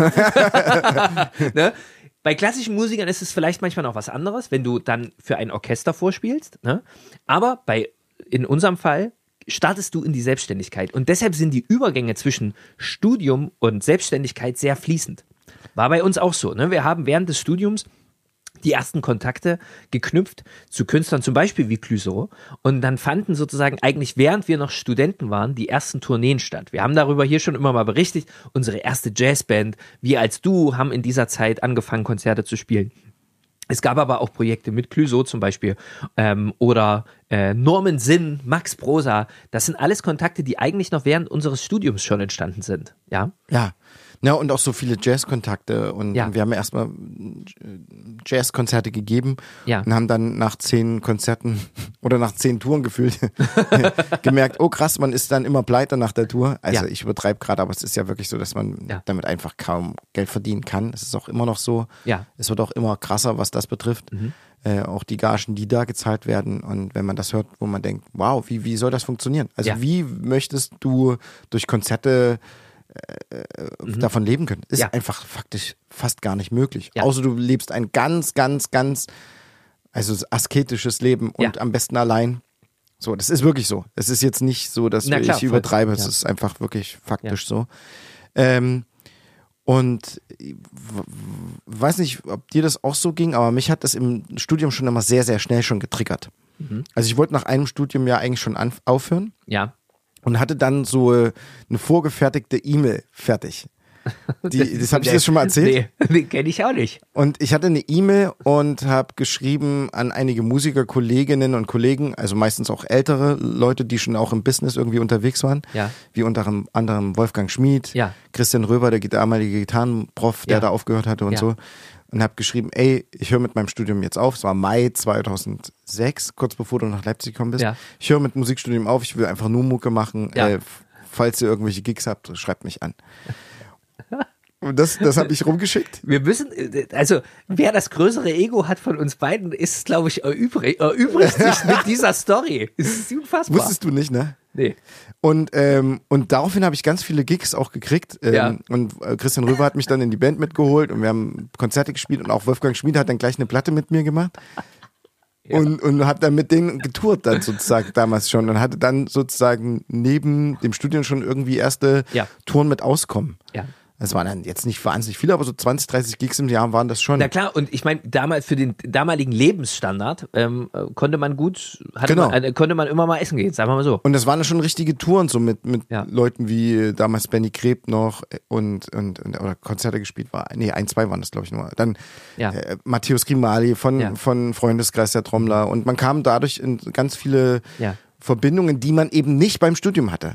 Ne? Bei klassischen Musikern ist es vielleicht manchmal noch was anderes, wenn du dann für ein Orchester vorspielst. Ne? Aber bei, in unserem Fall startest du in die Selbstständigkeit. Und deshalb sind die Übergänge zwischen Studium und Selbstständigkeit sehr fließend. War bei uns auch so. Ne? Wir haben während des Studiums die ersten Kontakte geknüpft zu Künstlern, zum Beispiel wie Clouseau. Und dann fanden sozusagen eigentlich, während wir noch Studenten waren, die ersten Tourneen statt. Wir haben darüber hier schon immer mal berichtet. Unsere erste Jazzband, wir als Duo, haben in dieser Zeit angefangen, Konzerte zu spielen. Es gab aber auch Projekte mit Clouseau zum Beispiel ähm, oder äh, Norman Sinn, Max Prosa. Das sind alles Kontakte, die eigentlich noch während unseres Studiums schon entstanden sind. Ja. Ja. Ja, und auch so viele Jazzkontakte. Und Ja. wir haben ja erstmal Jazzkonzerte gegeben Ja. und haben dann nach zehn Konzerten oder nach zehn Touren gefühlt gemerkt, oh krass, man ist dann immer pleite nach der Tour. Also Ja. ich übertreibe gerade, aber es ist ja wirklich so, dass man Ja. damit einfach kaum Geld verdienen kann. Es ist auch immer noch so. Ja. Es wird auch immer krasser, was das betrifft. Mhm. Äh, auch die Gagen, die da gezahlt werden. Und wenn man das hört, wo man denkt, wow, wie, wie soll das funktionieren? Also Ja. wie möchtest du durch Konzerte Mhm. davon leben können? Ist Ja. einfach faktisch fast gar nicht möglich. Ja. Außer du lebst ein ganz, ganz, ganz also asketisches Leben und Ja. am besten allein. So, das ist wirklich so. Es ist jetzt nicht so, dass Na klar, ich übertreibe. voll. Es Ja. ist einfach wirklich faktisch so. Ähm, und ich w- weiß nicht, ob dir das auch so ging, aber mich hat das im Studium schon immer sehr, sehr schnell schon getriggert. Mhm. Also ich wollte nach einem Studium ja eigentlich schon anf- aufhören. Ja. Und hatte dann so äh, eine vorgefertigte E-Mail fertig. Die, das habe ich dir das schon mal erzählt. Nee, den kenne ich auch nicht. Und ich hatte eine E-Mail und habe geschrieben an einige Musikerkolleginnen und Kollegen, also meistens auch ältere Leute, die schon auch im Business irgendwie unterwegs waren, Ja. wie unter anderem Wolfgang Schmid, Ja. Christian Röber, der damalige Gitarrenprof, der Ja. da aufgehört hatte und Ja. so. Und habe geschrieben, ey, ich höre mit meinem Studium jetzt auf. Es war Mai zweitausendsechs, kurz bevor du nach Leipzig gekommen bist. Ja. Ich höre mit Musikstudium auf, ich will einfach nur Mucke machen. Ja. Äh, f- falls ihr irgendwelche Gigs habt, schreibt mich an. Und das, das habe ich rumgeschickt. Wir müssen, äh, also wer das größere Ego hat von uns beiden, ist, glaube ich, erübrig, erübrigt sich mit dieser Story. Es ist unfassbar. Wusstest du nicht, ne? Nee. Und, ähm, und daraufhin habe ich ganz viele Gigs auch gekriegt. Ähm, Ja. Und äh, Christian Röver hat mich dann in die Band mitgeholt und wir haben Konzerte gespielt und auch Wolfgang Schmid hat dann gleich eine Platte mit mir gemacht. Ja. Und, und hat dann mit denen getourt dann sozusagen damals schon und hatte dann sozusagen neben dem Studium schon irgendwie erste Ja. Touren mit Auskommen. Ja. Das waren dann jetzt nicht wahnsinnig viele, aber so zwanzig, dreißig Gigs im Jahr waren das schon. Na klar, und ich meine, damals für den damaligen Lebensstandard ähm, äh, konnte man gut, hatte Genau. man, äh, konnte man immer mal essen gehen, sagen wir mal so. Und das waren dann schon richtige Touren, so mit, mit Ja. Leuten wie äh, damals Benny Kreb noch und, und, und oder Konzerte gespielt war. Nee, ein, zwei waren das, glaube ich, nur. Dann Ja. äh, Matthäus Grimali von, Ja. von Freundeskreis der Trommler. Und man kam dadurch in ganz viele Ja. Verbindungen, die man eben nicht beim Studium hatte. Ja.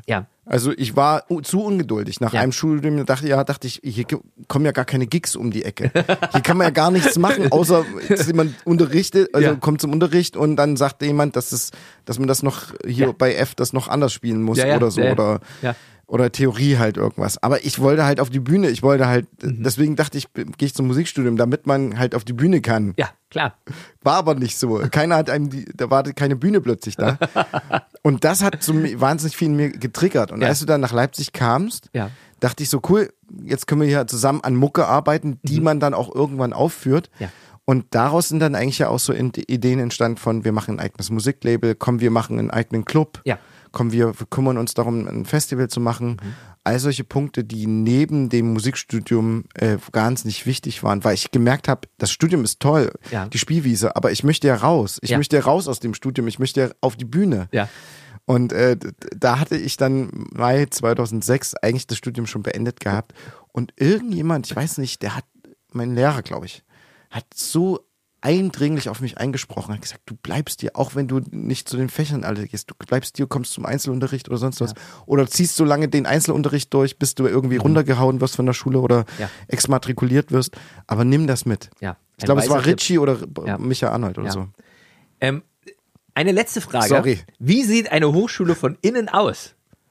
Also ich war u- zu ungeduldig. Nach Ja. einem Schulstudium dachte, ja, dachte ich, hier ge- kommen ja gar keine Gigs um die Ecke. Hier kann man ja gar nichts machen, außer dass jemand unterrichtet, also Ja. kommt zum Unterricht und dann sagt jemand, dass es, dass man das noch hier Ja. bei F das noch anders spielen muss Ja, ja, oder so ja, ja. oder Ja. oder Theorie halt irgendwas. Aber ich wollte halt auf die Bühne. Ich wollte halt, Mhm. deswegen dachte ich, gehe ich zum Musikstudium, damit man halt auf die Bühne kann. Ja, klar. War aber nicht so. Keiner hat einem die, da war keine Bühne plötzlich da. Und das hat so wahnsinnig viel in mir getriggert. Und Ja. als du dann nach Leipzig kamst, Ja. dachte ich so, cool, jetzt können wir hier zusammen an Mucke arbeiten, die man dann auch irgendwann aufführt. Ja. Und daraus sind dann eigentlich ja auch so in- Ideen entstanden von, wir machen ein eigenes Musiklabel, komm, wir machen einen eigenen Club. Ja. Komm, wir kümmern uns darum, ein Festival zu machen. Mhm. All solche Punkte, die neben dem Musikstudium äh, ganz nicht wichtig waren, weil ich gemerkt habe, das Studium ist toll, Ja. die Spielwiese, aber ich möchte ja raus. Ich Ja. möchte ja raus aus dem Studium, ich möchte ja auf die Bühne. Ja. Und äh, d- da hatte ich dann Mai zweitausendsechs eigentlich das Studium schon beendet gehabt. Und irgendjemand, ich weiß nicht, der hat, mein Lehrer, glaube ich, hat so eindringlich auf mich eingesprochen, hat gesagt, du bleibst hier, auch wenn du nicht zu den Fächern alle gehst, du bleibst hier, kommst zum Einzelunterricht oder sonst was. Oder ziehst so lange den Einzelunterricht durch, bis du irgendwie runtergehauen wirst von der Schule oder Ja. exmatrikuliert wirst. Aber nimm das mit. Ja. Ich glaube, es Ein war weiser Tipp. Ritchie oder Ja. Micha Arnold oder Ja. so. Ähm, eine letzte Frage. Sorry. Wie sieht eine Hochschule von innen aus?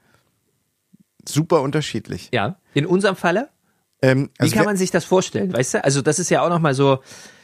Super unterschiedlich. Ja. In unserem Falle? Ähm, Wie also kann wir- man sich das vorstellen? Weißt du? Also, das ist ja auch nochmal so.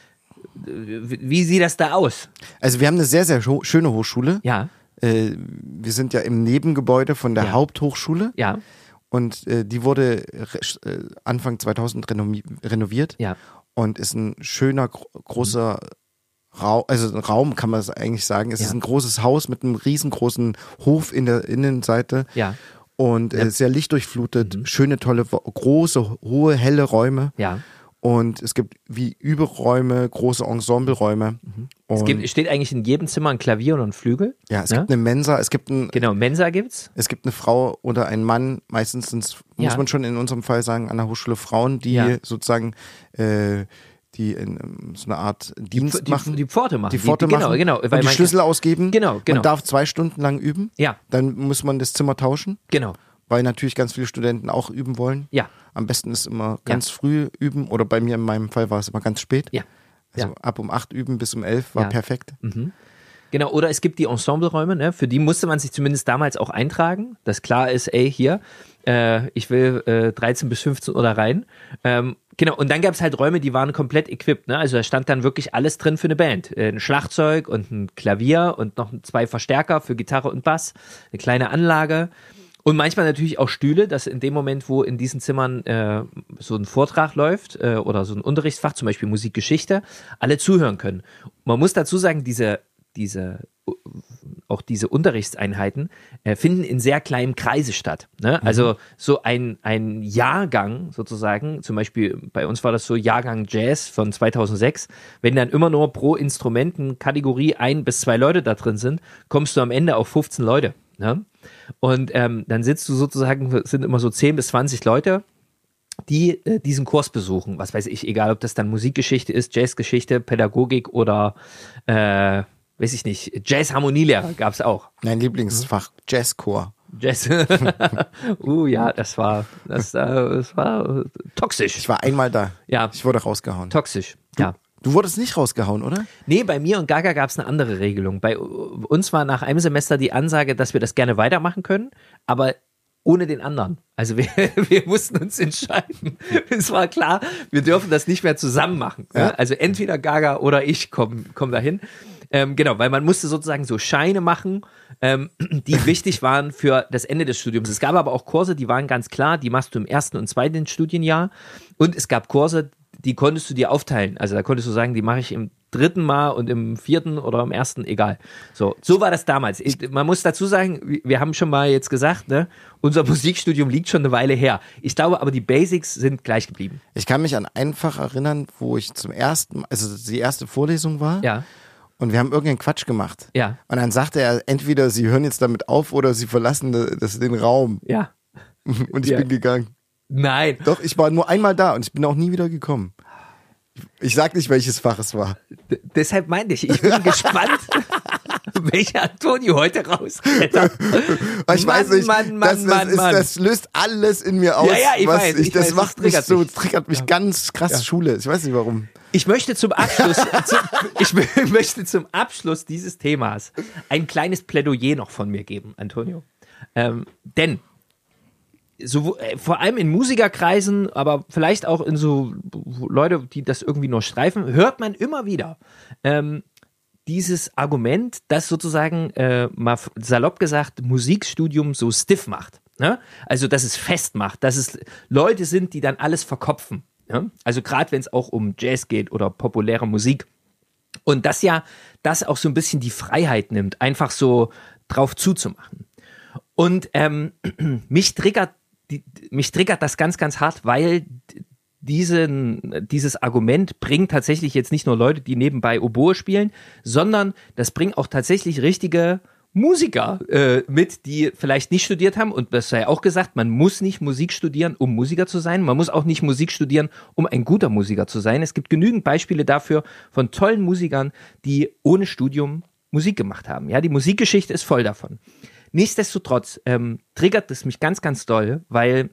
Wie wie sieht das da aus? Also wir haben eine sehr, sehr scho- schöne Hochschule. Ja. Äh, wir sind ja im Nebengebäude von der Ja. Haupthochschule Ja. und äh, die wurde re- äh, Anfang zweitausend renomi- renoviert Ja. und ist ein schöner, gro großer Raum, also ein Raum kann man es eigentlich sagen. Es Ja. ist ein großes Haus mit einem riesengroßen Hof in der Innenseite Ja. und äh, sehr lichtdurchflutet, schöne, tolle, wo- große, hohe, helle Räume. Ja. Und es gibt wie Überräume, große Ensembleräume. Es Und gibt, steht eigentlich in jedem Zimmer ein Klavier und ein Flügel. ja, es ne? gibt eine Mensa, es gibt ein, Genau, Mensa gibt's. es gibt eine Frau oder einen Mann, meistens sind's, muss Ja. man schon in unserem Fall sagen, an der Hochschule Frauen, die Ja. sozusagen äh, die in ähm, so eine Art Dienst die, machen, die Pforte machen. die Pforte genau, machen Genau, und weil die man- Schlüssel ausgeben. Genau, genau. Man darf zwei Stunden lang üben, Ja, dann muss man das Zimmer tauschen, genau. weil natürlich ganz viele Studenten auch üben wollen. Ja, Am besten ist immer ganz früh üben oder bei mir in meinem Fall war es immer ganz spät. ja. Also ja. ab um acht üben bis um elf war Ja. perfekt. Genau, oder es gibt die Ensembleräume, ne? Für die musste man sich zumindest damals auch eintragen, dass klar ist, ey, hier, äh, ich will äh, dreizehn bis fünfzehn Uhr da rein. Ähm, genau, und dann gab es halt Räume, die waren komplett equipped, ne? Also da stand dann wirklich alles drin für eine Band. Äh, ein Schlagzeug und ein Klavier und noch zwei Verstärker für Gitarre und Bass, eine kleine Anlage. Und manchmal natürlich auch Stühle, dass in dem Moment, wo in diesen Zimmern äh, so ein Vortrag läuft äh, oder so ein Unterrichtsfach, zum Beispiel Musikgeschichte, alle zuhören können. Man muss dazu sagen, diese, diese auch diese Unterrichtseinheiten äh, finden in sehr kleinem Kreise statt. Ne? Also so ein, ein Jahrgang sozusagen, zum Beispiel bei uns war das so Jahrgang Jazz von zweitausendsechs, wenn dann immer nur pro Instrumentenkategorie ein bis zwei Leute da drin sind, kommst du am Ende auf fünfzehn Leute. Ne? Und ähm, dann sitzt du sozusagen, sind immer so zehn bis zwanzig Leute, die äh, diesen Kurs besuchen. Was weiß ich, egal ob das dann Musikgeschichte ist, Jazzgeschichte, Pädagogik oder äh, weiß ich nicht, Jazz-Harmonielehrer gab es auch. Mein Lieblingsfach, Jazzchor. Jazz. uh, ja, das war, das, äh, das war äh, toxisch. Ich war einmal da. Ja, Ich wurde rausgehauen. toxisch. Ja. Du wurdest nicht rausgehauen, oder? Nee, bei mir und Gaga gab es eine andere Regelung. Bei uns war nach einem Semester die Ansage, dass wir das gerne weitermachen können, aber ohne den anderen. Also wir, wir mussten uns entscheiden. Es war klar, wir dürfen das nicht mehr zusammen machen. Ja. Ja? Also entweder Gaga oder ich kommen komm dahin. Ähm, genau, weil man musste sozusagen so Scheine machen, ähm, die wichtig waren für das Ende des Studiums. Es gab aber auch Kurse, die waren ganz klar, die machst du im ersten und zweiten Studienjahr. Und es gab Kurse, die konntest du dir aufteilen. Also da konntest du sagen, die mache ich im dritten Mal und im vierten oder im ersten, egal. So, so war das damals. Ich, man muss dazu sagen, wir haben schon mal jetzt gesagt, ne, unser Musikstudium liegt schon eine Weile her. Ich glaube aber, die Basics sind gleich geblieben. Ich kann mich an einfach erinnern, wo ich zum ersten, also die erste Vorlesung war. Ja, Und wir haben irgendeinen Quatsch gemacht. ja, Und dann sagte er, entweder sie hören jetzt damit auf oder sie verlassen das, das, den Raum. ja. Und ich Ja. bin gegangen. Nein. Doch, ich war nur einmal da und ich bin auch nie wieder gekommen. Ich sag nicht, welches Fach es war. D- deshalb meinte ich, ich bin gespannt. Welcher Antonio heute rausbrettert. Ich Mann, weiß nicht, Mann, Mann, das, das, Mann, ist, Mann. das löst alles in mir aus. Ja, ja, ich was weiß, ich, ich das weiß, macht das mich triggert so, mich. triggert mich Ja. ganz krass Ja. Schule. Ich weiß nicht warum. Ich möchte zum Abschluss, zu, ich möchte zum Abschluss dieses Themas ein kleines Plädoyer noch von mir geben, Antonio. Ähm, denn so, äh, vor allem in Musikerkreisen, aber vielleicht auch in so Leute, die das irgendwie nur streifen, hört man immer wieder ähm, dieses Argument, das sozusagen, äh, mal salopp gesagt, Musikstudium so stiff macht. Ne? Also, dass es festmacht, dass es Leute sind, die dann alles verkopfen. Ja? Also, gerade wenn es auch um Jazz geht oder populäre Musik. Und das ja, das auch so ein bisschen die Freiheit nimmt, einfach so drauf zuzumachen. Und ähm, mich triggert, die, mich triggert das ganz, ganz hart, weil diesen, dieses Argument bringt tatsächlich jetzt nicht nur Leute, die nebenbei Oboe spielen, sondern das bringt auch tatsächlich richtige Musiker äh, mit, die vielleicht nicht studiert haben. Und das sei auch gesagt, man muss nicht Musik studieren, um Musiker zu sein. Man muss auch nicht Musik studieren, um ein guter Musiker zu sein. Es gibt genügend Beispiele dafür von tollen Musikern, die ohne Studium Musik gemacht haben. Ja, die Musikgeschichte ist voll davon. Nichtsdestotrotz ähm, triggert es mich ganz, ganz doll, weil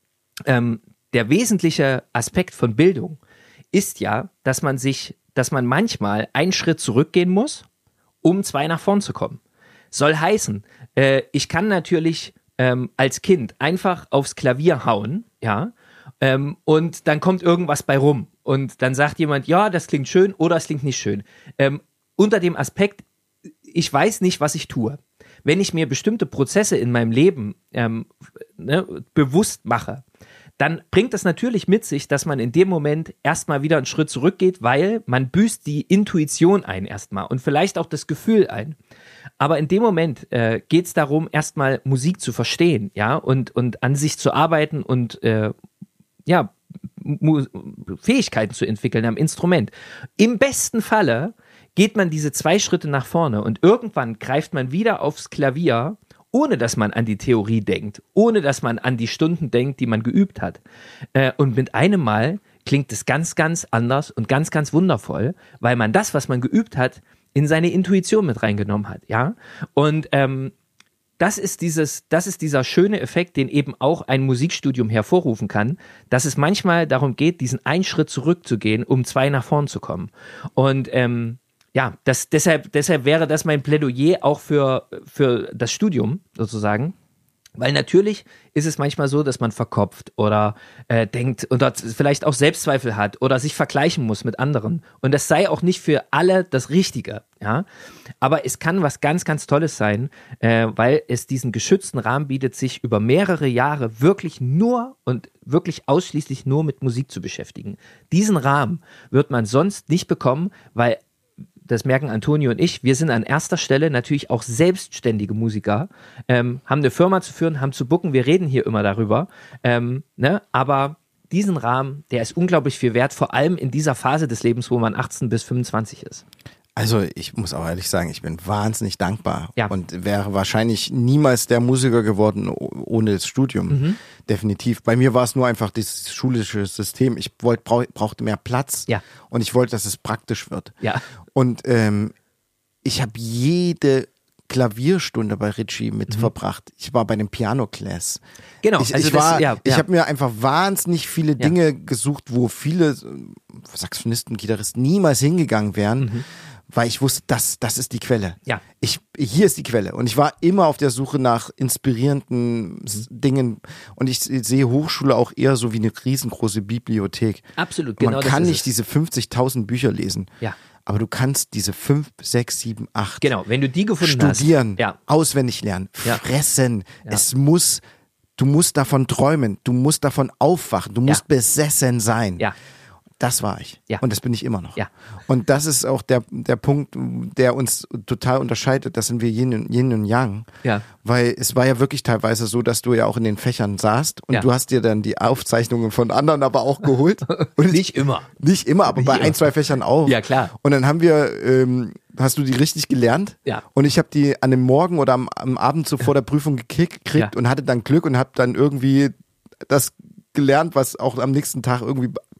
ähm, der wesentliche Aspekt von Bildung ist ja, dass man sich, dass man manchmal einen Schritt zurückgehen muss, um zwei nach vorn zu kommen. Soll heißen, äh, ich kann natürlich ähm, als Kind einfach aufs Klavier hauen, ja, ähm, und dann kommt irgendwas bei rum und dann sagt jemand, ja, das klingt schön oder es klingt nicht schön. Ähm, unter dem Aspekt, ich weiß nicht, was ich tue. Wenn ich mir bestimmte Prozesse in meinem Leben ähm, ne, bewusst mache, dann bringt das natürlich mit sich, dass man in dem Moment erstmal wieder einen Schritt zurückgeht, weil man büßt die Intuition ein erstmal und vielleicht auch das Gefühl ein. Aber in dem Moment äh, geht es darum, erstmal Musik zu verstehen, ja, und, und an sich zu arbeiten und äh, ja, Mu- Fähigkeiten zu entwickeln am Instrument. Im besten Falle geht man diese zwei Schritte nach vorne und irgendwann greift man wieder aufs Klavier, ohne dass man an die Theorie denkt, ohne dass man an die Stunden denkt, die man geübt hat. Äh, und mit einem Mal klingt es ganz, ganz anders und ganz, ganz wundervoll, weil man das, was man geübt hat, in seine Intuition mit reingenommen hat, ja. Und ähm, das ist dieses, das ist dieser schöne Effekt, den eben auch ein Musikstudium hervorrufen kann, dass es manchmal darum geht, diesen einen Schritt zurückzugehen, um zwei nach vorn zu kommen. Und ähm, ja, das, deshalb, deshalb wäre das mein Plädoyer auch für, für das Studium sozusagen. Weil natürlich ist es manchmal so, dass man verkopft oder äh, denkt oder vielleicht auch Selbstzweifel hat oder sich vergleichen muss mit anderen. Und das sei auch nicht für alle das Richtige, ja. Aber es kann was ganz, ganz Tolles sein, äh, weil es diesen geschützten Rahmen bietet, sich über mehrere Jahre wirklich nur und wirklich ausschließlich nur mit Musik zu beschäftigen. Diesen Rahmen wird man sonst nicht bekommen, weil das merken Antonio und ich, wir sind an erster Stelle natürlich auch selbstständige Musiker, ähm, haben eine Firma zu führen, haben zu booken, wir reden hier immer darüber, ähm, ne? Aber diesen Rahmen, der ist unglaublich viel wert, vor allem in dieser Phase des Lebens, wo man achtzehn bis fünfundzwanzig ist. Also ich muss auch ehrlich sagen, ich bin wahnsinnig dankbar Ja. und wäre wahrscheinlich niemals der Musiker geworden oh- ohne das Studium. Mhm. Definitiv. Bei mir war es nur einfach das schulische System. Ich wollte, brauch, brauchte mehr Platz Ja. und ich wollte, dass es praktisch wird. Ja. Und ähm, ich habe jede Klavierstunde bei Ritchie mit Mhm. verbracht. Ich war bei dem Piano-Class. Genau, Ich, also ich, das- war, ja, ich ja. habe mir einfach wahnsinnig viele Dinge gesucht, wo viele äh, Saxophonisten, Gitarristen niemals hingegangen wären, Mhm. weil ich wusste, das, das ist die Quelle. Ja. Ich, hier ist die Quelle. Und ich war immer auf der Suche nach inspirierenden s- Dingen. Und ich sehe Hochschule auch eher so wie eine riesengroße Bibliothek. Absolut, Und genau man das kann ist nicht es. diese fünfzigtausend Bücher lesen. Ja. Aber du kannst diese fünf, sechs, sieben, acht Genau, wenn du die gefunden studieren, hast. Ja. auswendig lernen, Ja. fressen. Ja. Es muss, du musst davon träumen, du musst davon aufwachen, du musst besessen sein. Ja. Das war ich. Ja. Und das bin ich immer noch. Ja. Und das ist auch der, der Punkt, der uns total unterscheidet. Das sind wir Yin und, Yin und Yang. Ja. Weil es war ja wirklich teilweise so, dass du ja auch in den Fächern saßt und Ja. du hast dir dann die Aufzeichnungen von anderen aber auch geholt. Und Nicht immer. nicht immer, aber Nicht bei immer. ein, zwei Fächern auch. Ja, klar. Und dann haben wir, ähm, hast du die richtig gelernt? Ja. Und ich habe die an dem Morgen oder am, am Abend so vor der Prüfung gekriegt gekriegt Ja. und hatte dann Glück und habe dann irgendwie das gelernt, was auch am nächsten Tag irgendwie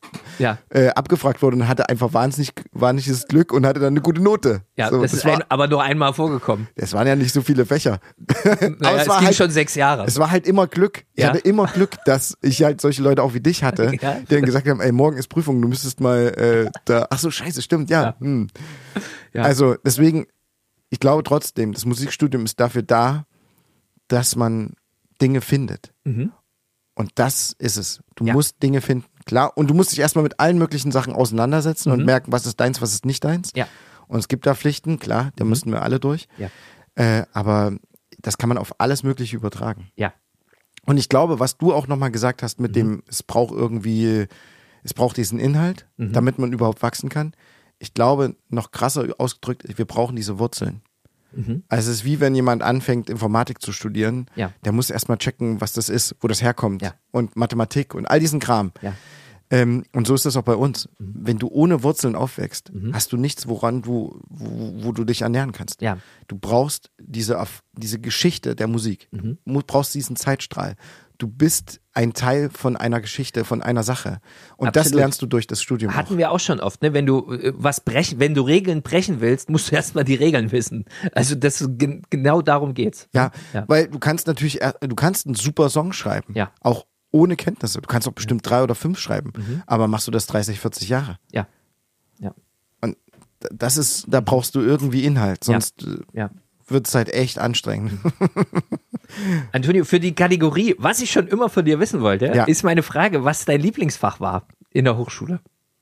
Ja. äh, abgefragt wurde und hatte einfach wahnsinnig, wahnsinniges Glück und hatte dann eine gute Note. Ja, so, das, das ist war, ein, aber nur einmal vorgekommen. es waren ja nicht so viele Fächer. Naja, aber es, es war ging halt, schon sechs Jahre. Es war halt immer Glück. Ich Ja. hatte immer Glück, dass ich halt solche Leute auch wie dich hatte, Ja. die dann gesagt haben, ey, morgen ist Prüfung, du müsstest mal äh, da, ach so, scheiße, stimmt, ja. Ja. Hm. Ja. Also deswegen, ich glaube trotzdem, das Musikstudium ist dafür da, dass man Dinge findet. Mhm. Und das ist es. Du Ja. musst Dinge finden, klar. Und du musst dich erstmal mit allen möglichen Sachen auseinandersetzen Mhm. und merken, was ist deins, was ist nicht deins. Ja. Und es gibt da Pflichten, klar, da Mhm. müssten wir alle durch. Ja. Äh, aber das kann man auf alles Mögliche übertragen. Ja. Und ich glaube, was du auch nochmal gesagt hast mit Mhm. dem, es braucht irgendwie, es braucht diesen Inhalt, Mhm. damit man überhaupt wachsen kann. Ich glaube, noch krasser ausgedrückt, wir brauchen diese Wurzeln. Mhm. Also es ist wie wenn jemand anfängt, Informatik zu studieren, Ja. der muss erstmal checken, was das ist, wo das herkommt Ja. und Mathematik und all diesen Kram. Ja. Ähm, und so ist das auch bei uns. Mhm. Wenn du ohne Wurzeln aufwächst, Mhm. hast du nichts, woran du, wo, wo du dich ernähren kannst. Ja. Du brauchst diese, Af- diese Geschichte der Musik. Mhm. Du brauchst diesen Zeitstrahl. Du bist ein Teil von einer Geschichte, von einer Sache. Und das Absolut. lernst du durch das Studium Hatten auch. wir auch schon oft, ne? Wenn du äh, was brechen, wenn du Regeln brechen willst, musst du erstmal die Regeln wissen. Also das ist gen- genau darum geht's. Ja, Ja. weil du kannst natürlich, er- du kannst einen super Song schreiben. Ja. Auch ohne Kenntnisse. Du kannst auch bestimmt drei oder fünf schreiben. Mhm. Aber machst du das dreißig, vierzig Jahre? Ja. Ja. Und d- das ist, da brauchst du irgendwie Inhalt. Sonst äh, Ja. wird es halt echt anstrengend. Antonio, für die Kategorie, was ich schon immer von dir wissen wollte, Ja. ist meine Frage, was dein Lieblingsfach war in der Hochschule.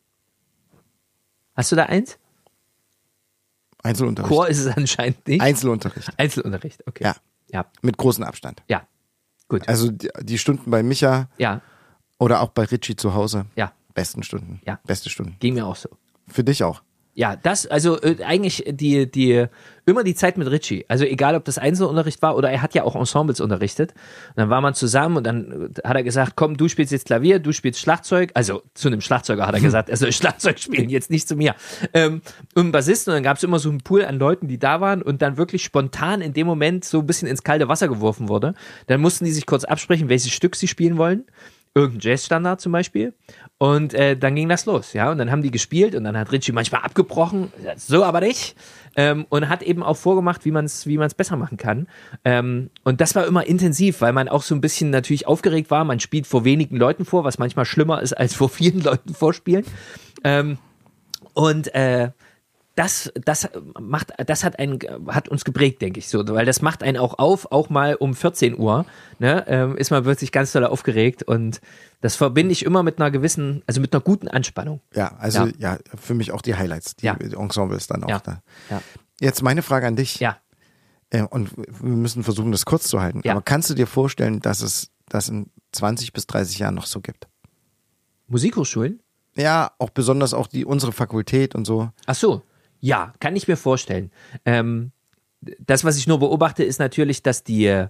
Hast du da eins? Einzelunterricht. Chor ist es anscheinend nicht. Einzelunterricht. Einzelunterricht, okay. Ja. Ja, Mit großem Abstand. ja. Gut. Also die, die Stunden bei Micha Ja, oder auch bei Richie zu Hause. ja, Besten Stunden. Ja. Beste Stunden. ging mir auch so. Für dich auch. Ja, das, also äh, eigentlich die, die, immer die Zeit mit Richie. Also egal, ob das Einzelunterricht war oder er hat ja auch Ensembles unterrichtet. Und dann war man zusammen und dann äh, hat er gesagt, komm, du spielst jetzt Klavier, du spielst Schlagzeug. Also zu einem Schlagzeuger hat er gesagt, er soll Schlagzeug spielen, jetzt nicht zu mir. Ähm, und einen Bassisten und dann gab es immer so einen Pool an Leuten, die da waren und dann wirklich spontan in dem Moment so ein bisschen ins kalte Wasser geworfen wurde. Dann mussten die sich kurz absprechen, welches Stück sie spielen wollen. Irgendein Jazzstandard zum Beispiel. Und äh, dann ging das los, ja. Und dann haben die gespielt und dann hat Richie manchmal abgebrochen, so aber nicht. Ähm, und hat eben auch vorgemacht, wie man es wie man es besser machen kann. Ähm, und das war immer intensiv, weil man auch so ein bisschen natürlich aufgeregt war. Man spielt vor wenigen Leuten vor, was manchmal schlimmer ist, als vor vielen Leuten vorspielen. Ähm, und äh, das, das macht, das hat einen, hat uns geprägt, denke ich so, weil das macht einen auch auf, auch mal um vierzehn Uhr, ne, ähm, ist man plötzlich ganz doll aufgeregt und das verbinde ich immer mit einer gewissen, also mit einer guten Anspannung. Ja, also Ja. ja, für mich auch die Highlights, die Ja. Ensembles dann auch Ja. da. Ja. Jetzt meine Frage an dich. Ja, Äh, und wir müssen versuchen, das kurz zu halten. Ja. Aber kannst du dir vorstellen, dass es das in zwanzig bis dreißig Jahren noch so gibt? Musikhochschulen? Ja, auch besonders auch die unsere Fakultät und so. Ach so, ja, kann ich mir vorstellen. Ähm, das, was ich nur beobachte, ist natürlich, dass die, äh,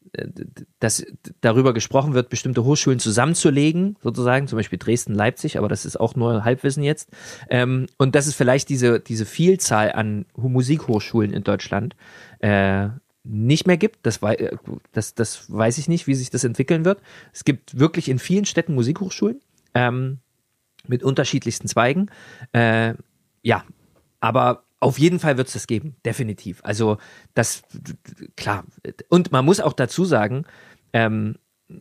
dass darüber gesprochen wird, bestimmte Hochschulen zusammenzulegen, sozusagen, zum Beispiel Dresden, Leipzig, aber das ist auch nur Halbwissen jetzt. Ähm, und dass es vielleicht diese, diese Vielzahl an Musikhochschulen in Deutschland äh, nicht mehr gibt. Das, wei das, das weiß ich nicht, wie sich das entwickeln wird. Es gibt wirklich in vielen Städten Musikhochschulen ähm, mit unterschiedlichsten Zweigen. Äh, ja, aber auf jeden Fall wird es das geben, definitiv. Also das, klar. Und man muss auch dazu sagen, ähm,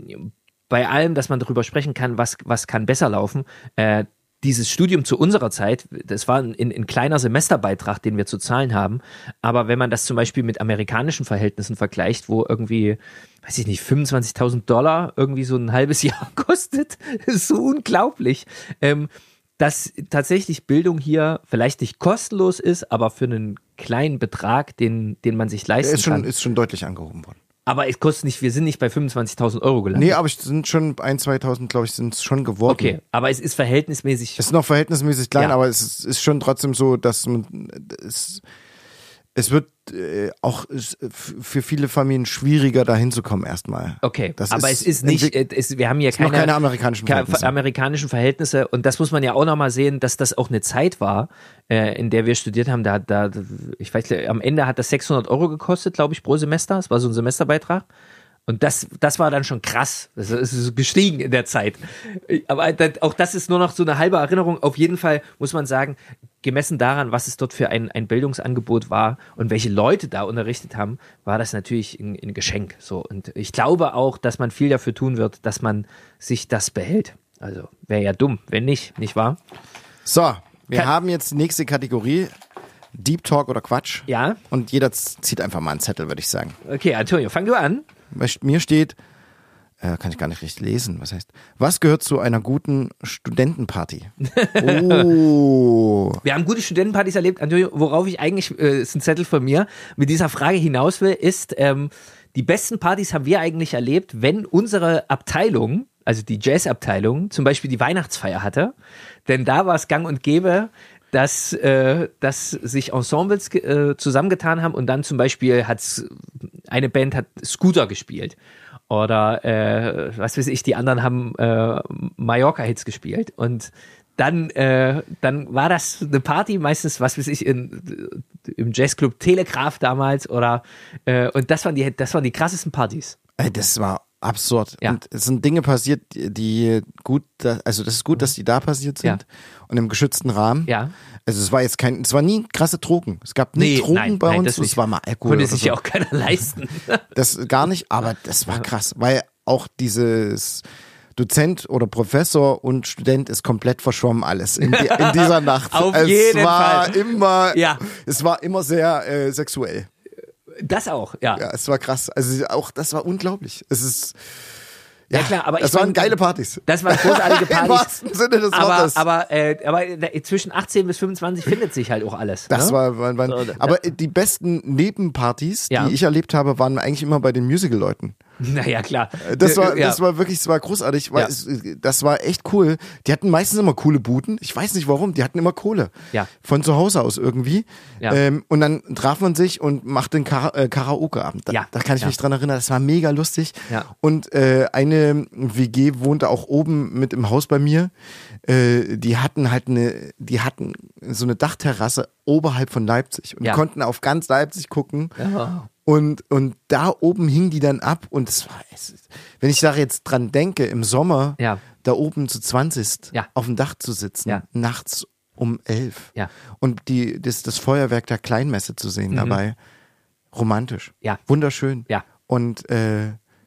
bei allem, dass man darüber sprechen kann, was, was kann besser laufen, äh, dieses Studium zu unserer Zeit, das war ein, ein kleiner Semesterbeitrag, den wir zu zahlen haben, aber wenn man das zum Beispiel mit amerikanischen Verhältnissen vergleicht, wo irgendwie, weiß ich nicht, fünfundzwanzigtausend Dollar irgendwie so ein halbes Jahr kostet, ist so unglaublich. Ähm, dass tatsächlich Bildung hier vielleicht nicht kostenlos ist, aber für einen kleinen Betrag, den, den man sich leisten Ist schon, kann. ist schon deutlich angehoben worden. Aber es kostet nicht, wir sind nicht bei fünfundzwanzigtausend Euro gelandet. Nee, aber es sind schon ein, zweitausend, glaube ich, sind es schon geworden. Okay, aber es ist verhältnismäßig. Es ist noch verhältnismäßig klein, Ja. aber es ist, ist schon trotzdem so, dass man es, es wird äh, auch es, f- für viele Familien schwieriger, da hinzukommen erstmal. Okay, Das aber ist es ist nicht, entwick- äh, es, wir haben hier Es sind noch keine, keine amerikanischen keine Verhältnisse. amerikanischen Verhältnisse und das muss man ja auch nochmal sehen, dass das auch eine Zeit war, äh, in der wir studiert haben, da, da, ich weiß, am Ende hat das sechshundert Euro gekostet, glaube ich, pro Semester, es war so ein Semesterbeitrag Und das, das war dann schon krass. Das ist gestiegen in der Zeit. Aber auch das ist nur noch so eine halbe Erinnerung. Auf jeden Fall muss man sagen, gemessen daran, was es dort für ein, ein Bildungsangebot war und welche Leute da unterrichtet haben, war das natürlich ein, ein Geschenk. So. Und ich glaube auch, dass man viel dafür tun wird, dass man sich das behält. Also wäre ja dumm, wenn nicht, nicht wahr? So, wir Ka- haben jetzt die nächste Kategorie. Deep Talk oder Quatsch. Ja. Und jeder z- zieht einfach mal einen Zettel, würde ich sagen. Okay, Antonio, fang du an. Bei mir steht, äh, kann ich gar nicht richtig lesen, was heißt, was gehört zu einer guten Studentenparty? Oh. Wir haben gute Studentenpartys erlebt, Antonio, worauf ich eigentlich, äh, ist ein Zettel von mir, mit dieser Frage hinaus will, ist, ähm, die besten Partys haben wir eigentlich erlebt, wenn unsere Abteilung, also die Jazzabteilung, zum Beispiel die Weihnachtsfeier hatte, denn da war es gang und gäbe, dass, äh, dass sich Ensembles äh, zusammengetan haben und dann zum Beispiel hat eine Band hat Scooter gespielt oder äh, was weiß ich, die anderen haben äh, Mallorca-Hits gespielt und dann, äh, dann war das eine Party, meistens, was weiß ich, in, im Jazzclub Telegraph damals oder äh, und das waren die, das waren die krassesten Partys. Ey, das war absurd. Ja. Und es sind Dinge passiert, die gut, also das ist gut, dass die da passiert sind Ja. und im geschützten Rahmen. Ja. Also es war jetzt kein, es war nie krasse Drogen. Es gab nie Nee, Drogen nein, bei nein, uns. das nicht. Es war mal Alkohol Konnte oder sich so. ja auch keiner leisten. Das gar nicht, aber das war krass, weil auch dieses Dozent oder Professor und Student ist komplett verschwommen alles in, die, in dieser Nacht. Auf es jeden war Fall. immer, Ja. es war immer sehr äh, sexuell. Das auch, ja. Ja, es war krass. Also auch das war unglaublich. Es ist Ja, klar, aber das ich waren mein, geile Partys. Das waren großartige Im Partys. wahrsten Sinne des aber, Wortes. aber, äh, aber zwischen achtzehn bis fünfundzwanzig findet sich halt auch alles. Das ne? war, waren, waren So, da- aber die besten Nebenpartys, Ja. die ich erlebt habe, waren eigentlich immer bei den Musical-Leuten. Naja, klar. Das war, ja. das war wirklich, das war großartig, weil Ja. es, das war echt cool. Die hatten meistens immer coole Buden. Ich weiß nicht warum, die hatten immer Kohle. Ja. Von zu Hause aus irgendwie. Ja. Ähm, und dann traf man sich und machte einen Kara äh, Karaoke-Abend. Da, Ja. da kann ich Ja. mich dran erinnern, das war mega lustig. Ja. Und äh, eine W G wohnte auch oben mit im Haus bei mir. Äh, die hatten halt eine, die hatten so eine Dachterrasse oberhalb von Leipzig und Ja. konnten auf ganz Leipzig gucken. Ja. Und, und da oben hing die dann ab und es war, es ist, wenn ich da jetzt dran denke, im Sommer Ja. da oben zu zwanzig Ja. auf dem Dach zu sitzen, Ja. nachts um elf Ja. und die, das, das Feuerwerk der Kleinmesse zu sehen dabei, romantisch, Ja. wunderschön. Ja. Und äh,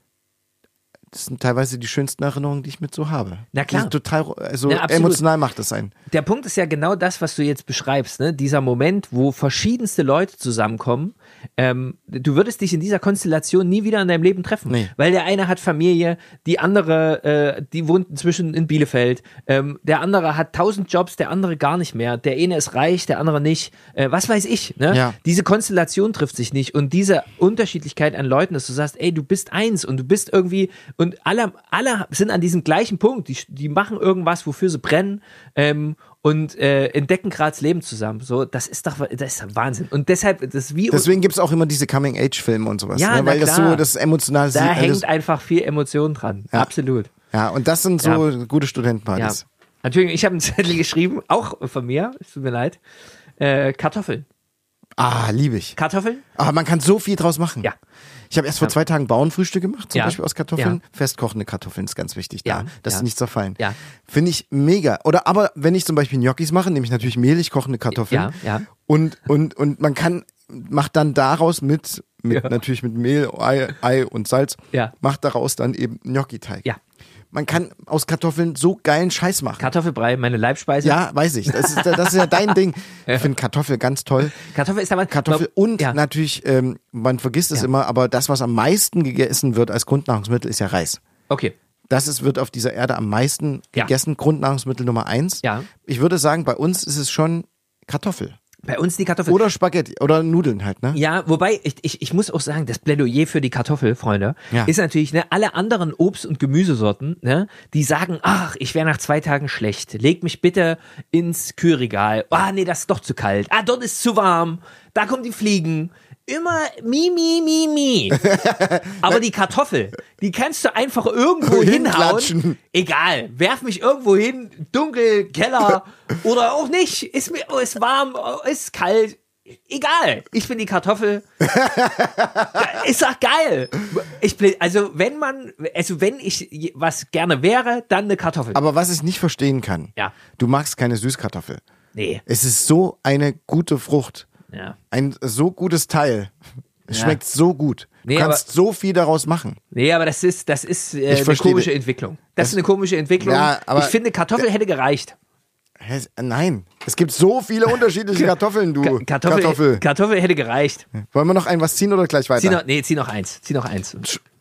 das sind teilweise die schönsten Erinnerungen, die ich mit so habe. Na klar. Das ist total, also Ja, absolut. emotional macht das einen. Der Punkt ist ja genau das, was du jetzt beschreibst, ne? Dieser Moment, wo verschiedenste Leute zusammenkommen. Ähm, du würdest dich in dieser Konstellation nie wieder in deinem Leben treffen, Nee. weil der eine hat Familie, die andere, äh, die wohnt inzwischen in Bielefeld, ähm, der andere hat tausend Jobs, der andere gar nicht mehr, der eine ist reich, der andere nicht, äh, was weiß ich, ne? Ja. Diese Konstellation trifft sich nicht und diese Unterschiedlichkeit an Leuten, dass du sagst, ey, du bist eins und du bist irgendwie und alle, alle sind an diesem gleichen Punkt, die, die machen irgendwas, wofür sie brennen, ähm, und äh, entdecken gerade das Leben zusammen. So, das ist doch, das ist doch Wahnsinn. Und deshalb, das ist wie Deswegen gibt's auch immer diese Coming-Age-Filme und sowas, Ja, ne? na weil das klar. so das emotional da das- hängt einfach viel Emotion dran. Ja. Absolut. Ja, und das sind so gute Ja. Studentenpartys. Natürlich, ich habe einen Zettel geschrieben, auch von mir, es tut mir leid. Äh, Kartoffeln. Ah, liebe ich. Kartoffeln? Aber man kann so viel draus machen. Ja. Ich habe erst vor zwei Tagen Bauernfrühstück gemacht, zum Ja. Beispiel aus Kartoffeln. Ja. Festkochende Kartoffeln ist ganz wichtig da, Ja. dass Ja. sie nicht zerfallen. Ja. Finde ich mega. Oder aber wenn ich zum Beispiel Gnocchis mache, nehme ich natürlich mehlig kochende Kartoffeln. Ja, ja. Und, und, und man kann, macht dann daraus mit, mit Ja. natürlich mit Mehl, Ei, Ei und Salz, Ja. macht daraus dann eben Gnocchi-Teig. Ja. Man kann aus Kartoffeln so geilen Scheiß machen. Kartoffelbrei, meine Leibspeise. Ja, weiß ich. Das ist, das ist ja dein Ding. Ich finde Kartoffel ganz toll. Kartoffel ist aber Kartoffel und ja. natürlich, ähm, man vergisst es Ja. immer, aber das, was am meisten gegessen wird als Grundnahrungsmittel, ist ja Reis. Okay. Das ist, wird auf dieser Erde am meisten Ja. gegessen. Grundnahrungsmittel Nummer eins. Ja. Ich würde sagen, bei uns ist es schon Kartoffel. Bei uns die Kartoffel. Oder Spaghetti. Oder Nudeln halt, ne? Ja, wobei, ich, ich, ich muss auch sagen, das Plädoyer für die Kartoffel, Freunde, Ja. ist natürlich, ne, alle anderen Obst- und Gemüsesorten, ne, die sagen, ach, ich wäre nach zwei Tagen schlecht. Leg mich bitte ins Kühlregal. Ah, nee, das ist doch zu kalt. Ah, dort ist zu warm. Da kommen die Fliegen. Immer mi, mi, mi, mi. Aber die Kartoffel, die kannst du einfach irgendwo hinhauen. Hinklatschen. Egal, werf mich irgendwo hin, dunkel, Keller oder auch nicht. Ist mir, oh, ist warm, oh, ist kalt. egal. Ich finde die Kartoffel ist doch geil. Ich bin, also wenn man, also wenn ich was gerne wäre, dann eine Kartoffel. Aber was ich nicht verstehen kann, ja. du magst keine Süßkartoffel. Nee. Es ist so eine gute Frucht. Ja. Ein so gutes Teil. Es ja. schmeckt so gut. Du nee, kannst aber, so viel daraus machen. Nee, aber das ist, das ist äh, eine verstehe. komische Entwicklung. Das, das ist eine komische Entwicklung. Ja, aber ich finde, Kartoffel hätte gereicht. Hä? Nein, es gibt so viele unterschiedliche Kartoffeln, du. Ka- Kartoffel, Kartoffel. Kartoffel hätte gereicht. Wollen wir noch ein was ziehen oder gleich weiter? Zieh noch, nee, zieh noch eins. Zieh noch eins.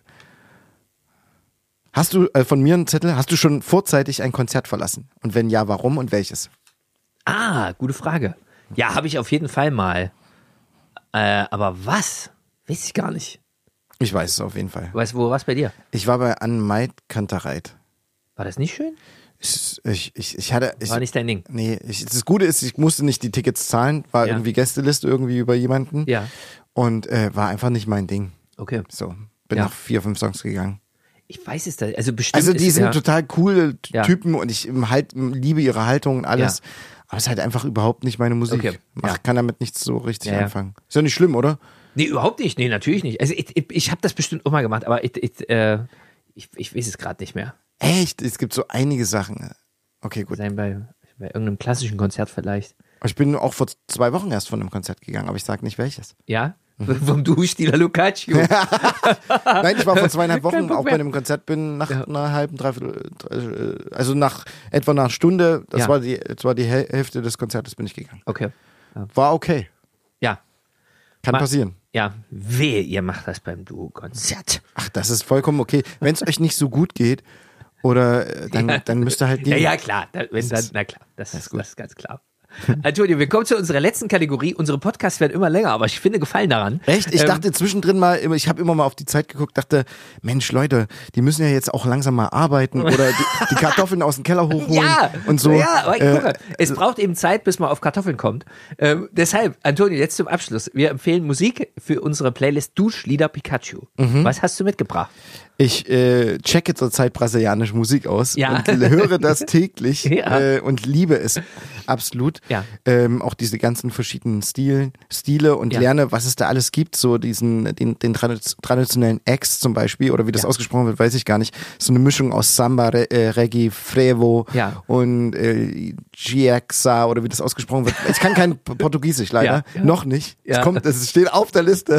Hast du äh, von mir einen Zettel? Hast du schon vorzeitig ein Konzert verlassen? Und wenn ja, warum und welches? Ah, gute Frage. Ja, habe ich auf jeden Fall mal. Äh, aber was? Weiß ich gar nicht. Ich weiß es auf jeden Fall. Weißt du, wo war's bei dir? Ich war bei Ann Maid Kantereit. War das nicht schön? Ich, ich, ich, ich hatte. Ich, War nicht dein Ding. Nee, ich, das Gute ist, ich musste nicht die Tickets zahlen, war Ja. irgendwie Gästeliste irgendwie über jemanden. Ja. Und äh, war einfach nicht mein Ding. Okay. So, bin Ja. nach vier, fünf Songs gegangen. Ich weiß es da. Also bestimmt. Also die ist, sind ja, total coole Ja. Typen und ich ähm, halt, liebe ihre Haltung und alles. Ja. Aber es ist halt einfach überhaupt nicht meine Musik. Okay. Mach, Ja. kann damit nichts so richtig Ja, ja. anfangen. Ist ja nicht schlimm, oder? Nee, überhaupt nicht. Nee, natürlich nicht. Also ich, ich, ich habe das bestimmt auch mal gemacht, aber ich, ich, äh, ich, ich weiß es gerade nicht mehr. Echt? Es gibt so einige Sachen. Okay, gut. Sein bei, bei irgendeinem klassischen Konzert vielleicht. Ich bin auch vor zwei Wochen erst von einem Konzert gegangen, aber ich sag nicht welches. Ja? Vom Duschstieler Lucaccio. Nein, ich war vor zweieinhalb Kein Wochen Bock auch mehr. bei einem Konzert, bin nach Ja. einer halben, dreiviertel, äh, also nach etwa einer Stunde, das Ja. war die, das war die Häl- Hälfte des Konzertes, bin ich gegangen. Okay. War okay. Ja. Kann Ma- passieren. Ja. Wehe, ihr macht das beim Duo-Konzert. Ach, das ist vollkommen okay. Wenn es euch nicht so gut geht, oder äh, dann, Ja. dann müsst ihr halt gehen. Ja, ja, klar. Da, wenn Das dann, ist- na klar, das, ist, das ist ganz klar. Antonio, wir kommen zu unserer letzten Kategorie. Unsere Podcasts werden immer länger, aber ich finde Gefallen daran. Echt? Ich Ähm, dachte zwischendrin mal, immer- ich habe immer mal auf die Zeit geguckt, dachte, Mensch, Leute, die müssen ja jetzt auch langsam mal arbeiten oder die, die Kartoffeln aus dem Keller hochholen Ja, und so. Ja, aber Äh, guck mal, es braucht eben Zeit, bis man auf Kartoffeln kommt. Ähm, deshalb, Antonio, jetzt zum Abschluss. Wir empfehlen Musik für unsere Playlist Duschlieder Pikachu. Mhm. Was hast du mitgebracht? Ich äh, checke zurzeit brasilianische Musik aus Ja. und höre das täglich Ja. äh, und liebe es absolut. Ja. Ähm, auch diese ganzen verschiedenen Stilen, Stile und Ja. lerne, was es da alles gibt. So diesen, den, den tradi- traditionellen X zum Beispiel, oder wie das Ja. ausgesprochen wird, weiß ich gar nicht. So eine Mischung aus Samba, Re äh, Reggae, Frevo Ja. und äh, Giaxa oder wie das ausgesprochen wird. Ich kann kein P- Portugiesisch leider. Ja. Ja. Noch nicht. Es Ja. kommt, es steht auf der Liste.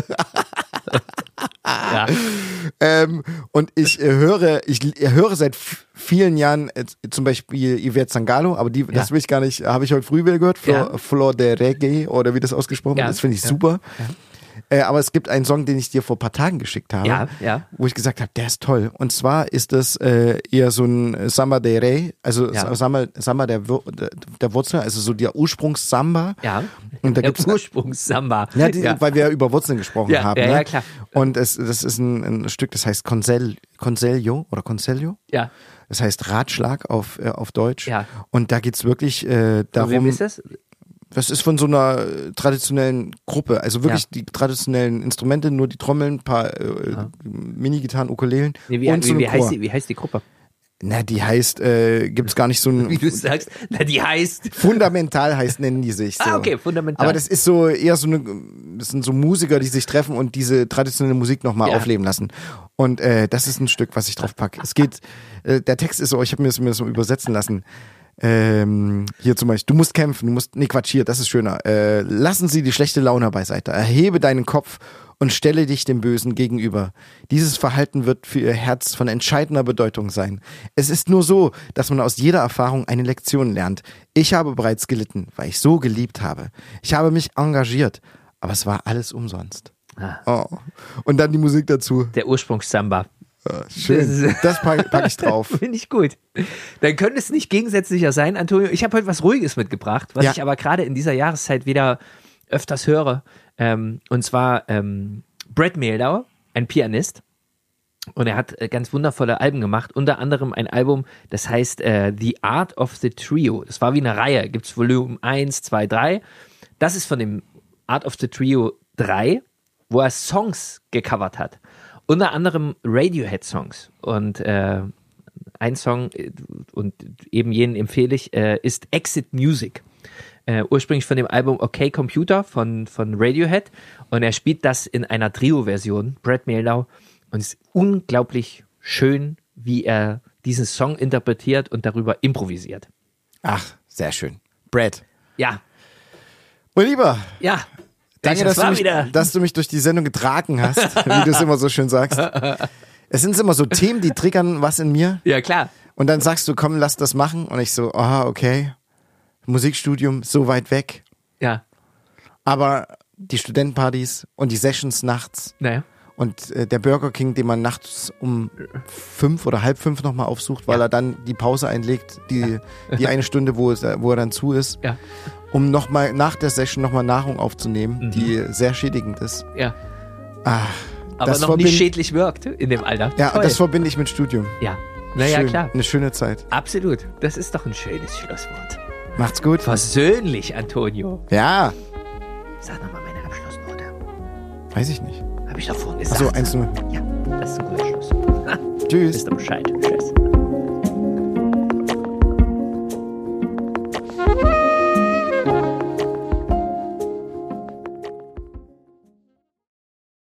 Ja. Ähm, und ich äh, höre, ich äh, höre seit f- vielen Jahren äh, zum Beispiel Yvette Sangalo, aber die, das Ja. will ich gar nicht, habe ich heute früh wieder gehört, Flor, Ja. Flor de Reggae oder wie das ausgesprochen Ja. wird, das finde ich Ja. super. Äh, aber es gibt einen Song, den ich dir vor ein paar Tagen geschickt habe, Ja, ja. wo ich gesagt habe, der ist toll. Und zwar ist das äh, eher so ein Samba de Rey, also Ja. Samba, Samba der, Wur- der, der Wurzel, also so der Ursprungs-Samba. Ja. Und da Der gibt's Ursprungs-Samba. Ja, die, ja. weil wir ja über Wurzeln gesprochen Ja, haben. ja, ne? ja, klar. Und es, das ist ein, ein Stück, das heißt Consel, Conselho oder Conselho. Ja. Das heißt Ratschlag auf, äh, auf Deutsch. Ja. Und da geht's wirklich äh, Von darum. wem ist das? Das ist von so einer äh, traditionellen Gruppe. Also wirklich Ja. die traditionellen Instrumente, nur die Trommeln, ein paar äh, Ja. Mini-Gitarren, Ukulelen Nee, wie, und so wie, ein wie, Chor. heißt die, wie heißt die Gruppe? Na, die heißt, äh, gibt's gar nicht so ein. Wie du sagst, na, die heißt. Fundamental heißt, nennen die sich so. Ah, okay, fundamental. Aber das ist so eher so eine, das sind so Musiker, die sich treffen und diese traditionelle Musik nochmal Ja. aufleben lassen. Und äh, das ist ein Stück, was ich drauf packe. Es geht, äh, der Text ist so, ich habe mir das mir so übersetzen lassen. Ähm, hier zum Beispiel, du musst kämpfen, du musst, nee Quatsch, hier, das ist schöner. Äh, lassen Sie die schlechte Laune beiseite, erhebe deinen Kopf und stelle dich dem Bösen gegenüber. Dieses Verhalten wird für Ihr Herz von entscheidender Bedeutung sein. Es ist nur so, dass man aus jeder Erfahrung eine Lektion lernt. Ich habe bereits gelitten, weil ich so geliebt habe. Ich habe mich engagiert, aber es war alles umsonst. Ah. Oh. Und dann die Musik dazu. Der Ursprungs-Samba. Ah, schön. Das packe pack ich drauf. Finde ich gut. Dann könnte es nicht gegensätzlicher sein, Antonio. Ich habe heute was Ruhiges mitgebracht, was Ja. ich aber gerade in dieser Jahreszeit wieder öfters höre. Ähm, und zwar ähm, Brad Mehldau, ein Pianist. Und er hat äh, ganz wundervolle Alben gemacht. Unter anderem ein Album, das heißt äh, The Art of the Trio. Das war wie eine Reihe. Gibt es Volume eins, zwei, drei. Das ist von dem Art of the Trio drei, wo er Songs gecovert hat. Unter anderem Radiohead-Songs. Und äh, ein Song, äh, und eben jenen empfehle ich, äh, ist Exit Music. äh, ursprünglich von dem Album Okay Computer von, von Radiohead. Und er spielt das in einer Trio-Version, Brad Mehldau. Und es ist unglaublich schön, wie er diesen Song interpretiert und darüber improvisiert. Ach, sehr schön. Brad. Ja. Mein Lieber. Ja. Danke, dass du, mich, dass du mich durch die Sendung getragen hast, wie du es immer so schön sagst. Es sind immer so Themen, die triggern was in mir. Ja, klar. Und dann sagst du, komm, lass das machen. Und ich so, ah, okay. Musikstudium, so weit weg. Ja. Aber die Studentenpartys und die Sessions nachts. Naja. Und äh, der Burger King, den man nachts um fünf oder halb fünf nochmal aufsucht, weil ja. er dann die Pause einlegt, die, ja. die eine Stunde, wo, es, wo er dann zu ist, ja. um nochmal nach der Session nochmal Nahrung aufzunehmen, mhm. die sehr schädigend ist. Ja. Ah, aber noch verbind- nicht schädlich wirkt in dem Alter. Ja, Toll. das verbinde ich mit Studium. Ja, naja, Schön. klar. Eine schöne Zeit. Absolut. Das ist doch ein schönes Schlusswort. Macht's gut. Versöhnlich, Antonio. Ja. Sag nochmal meine Abschlussnote. Weiß ich nicht. Hab ich doch vorhin gesagt. Achso, eins null. Ja, das ist ein guter Schluss. Tschüss. Wisst ihr Bescheid. Tschüss.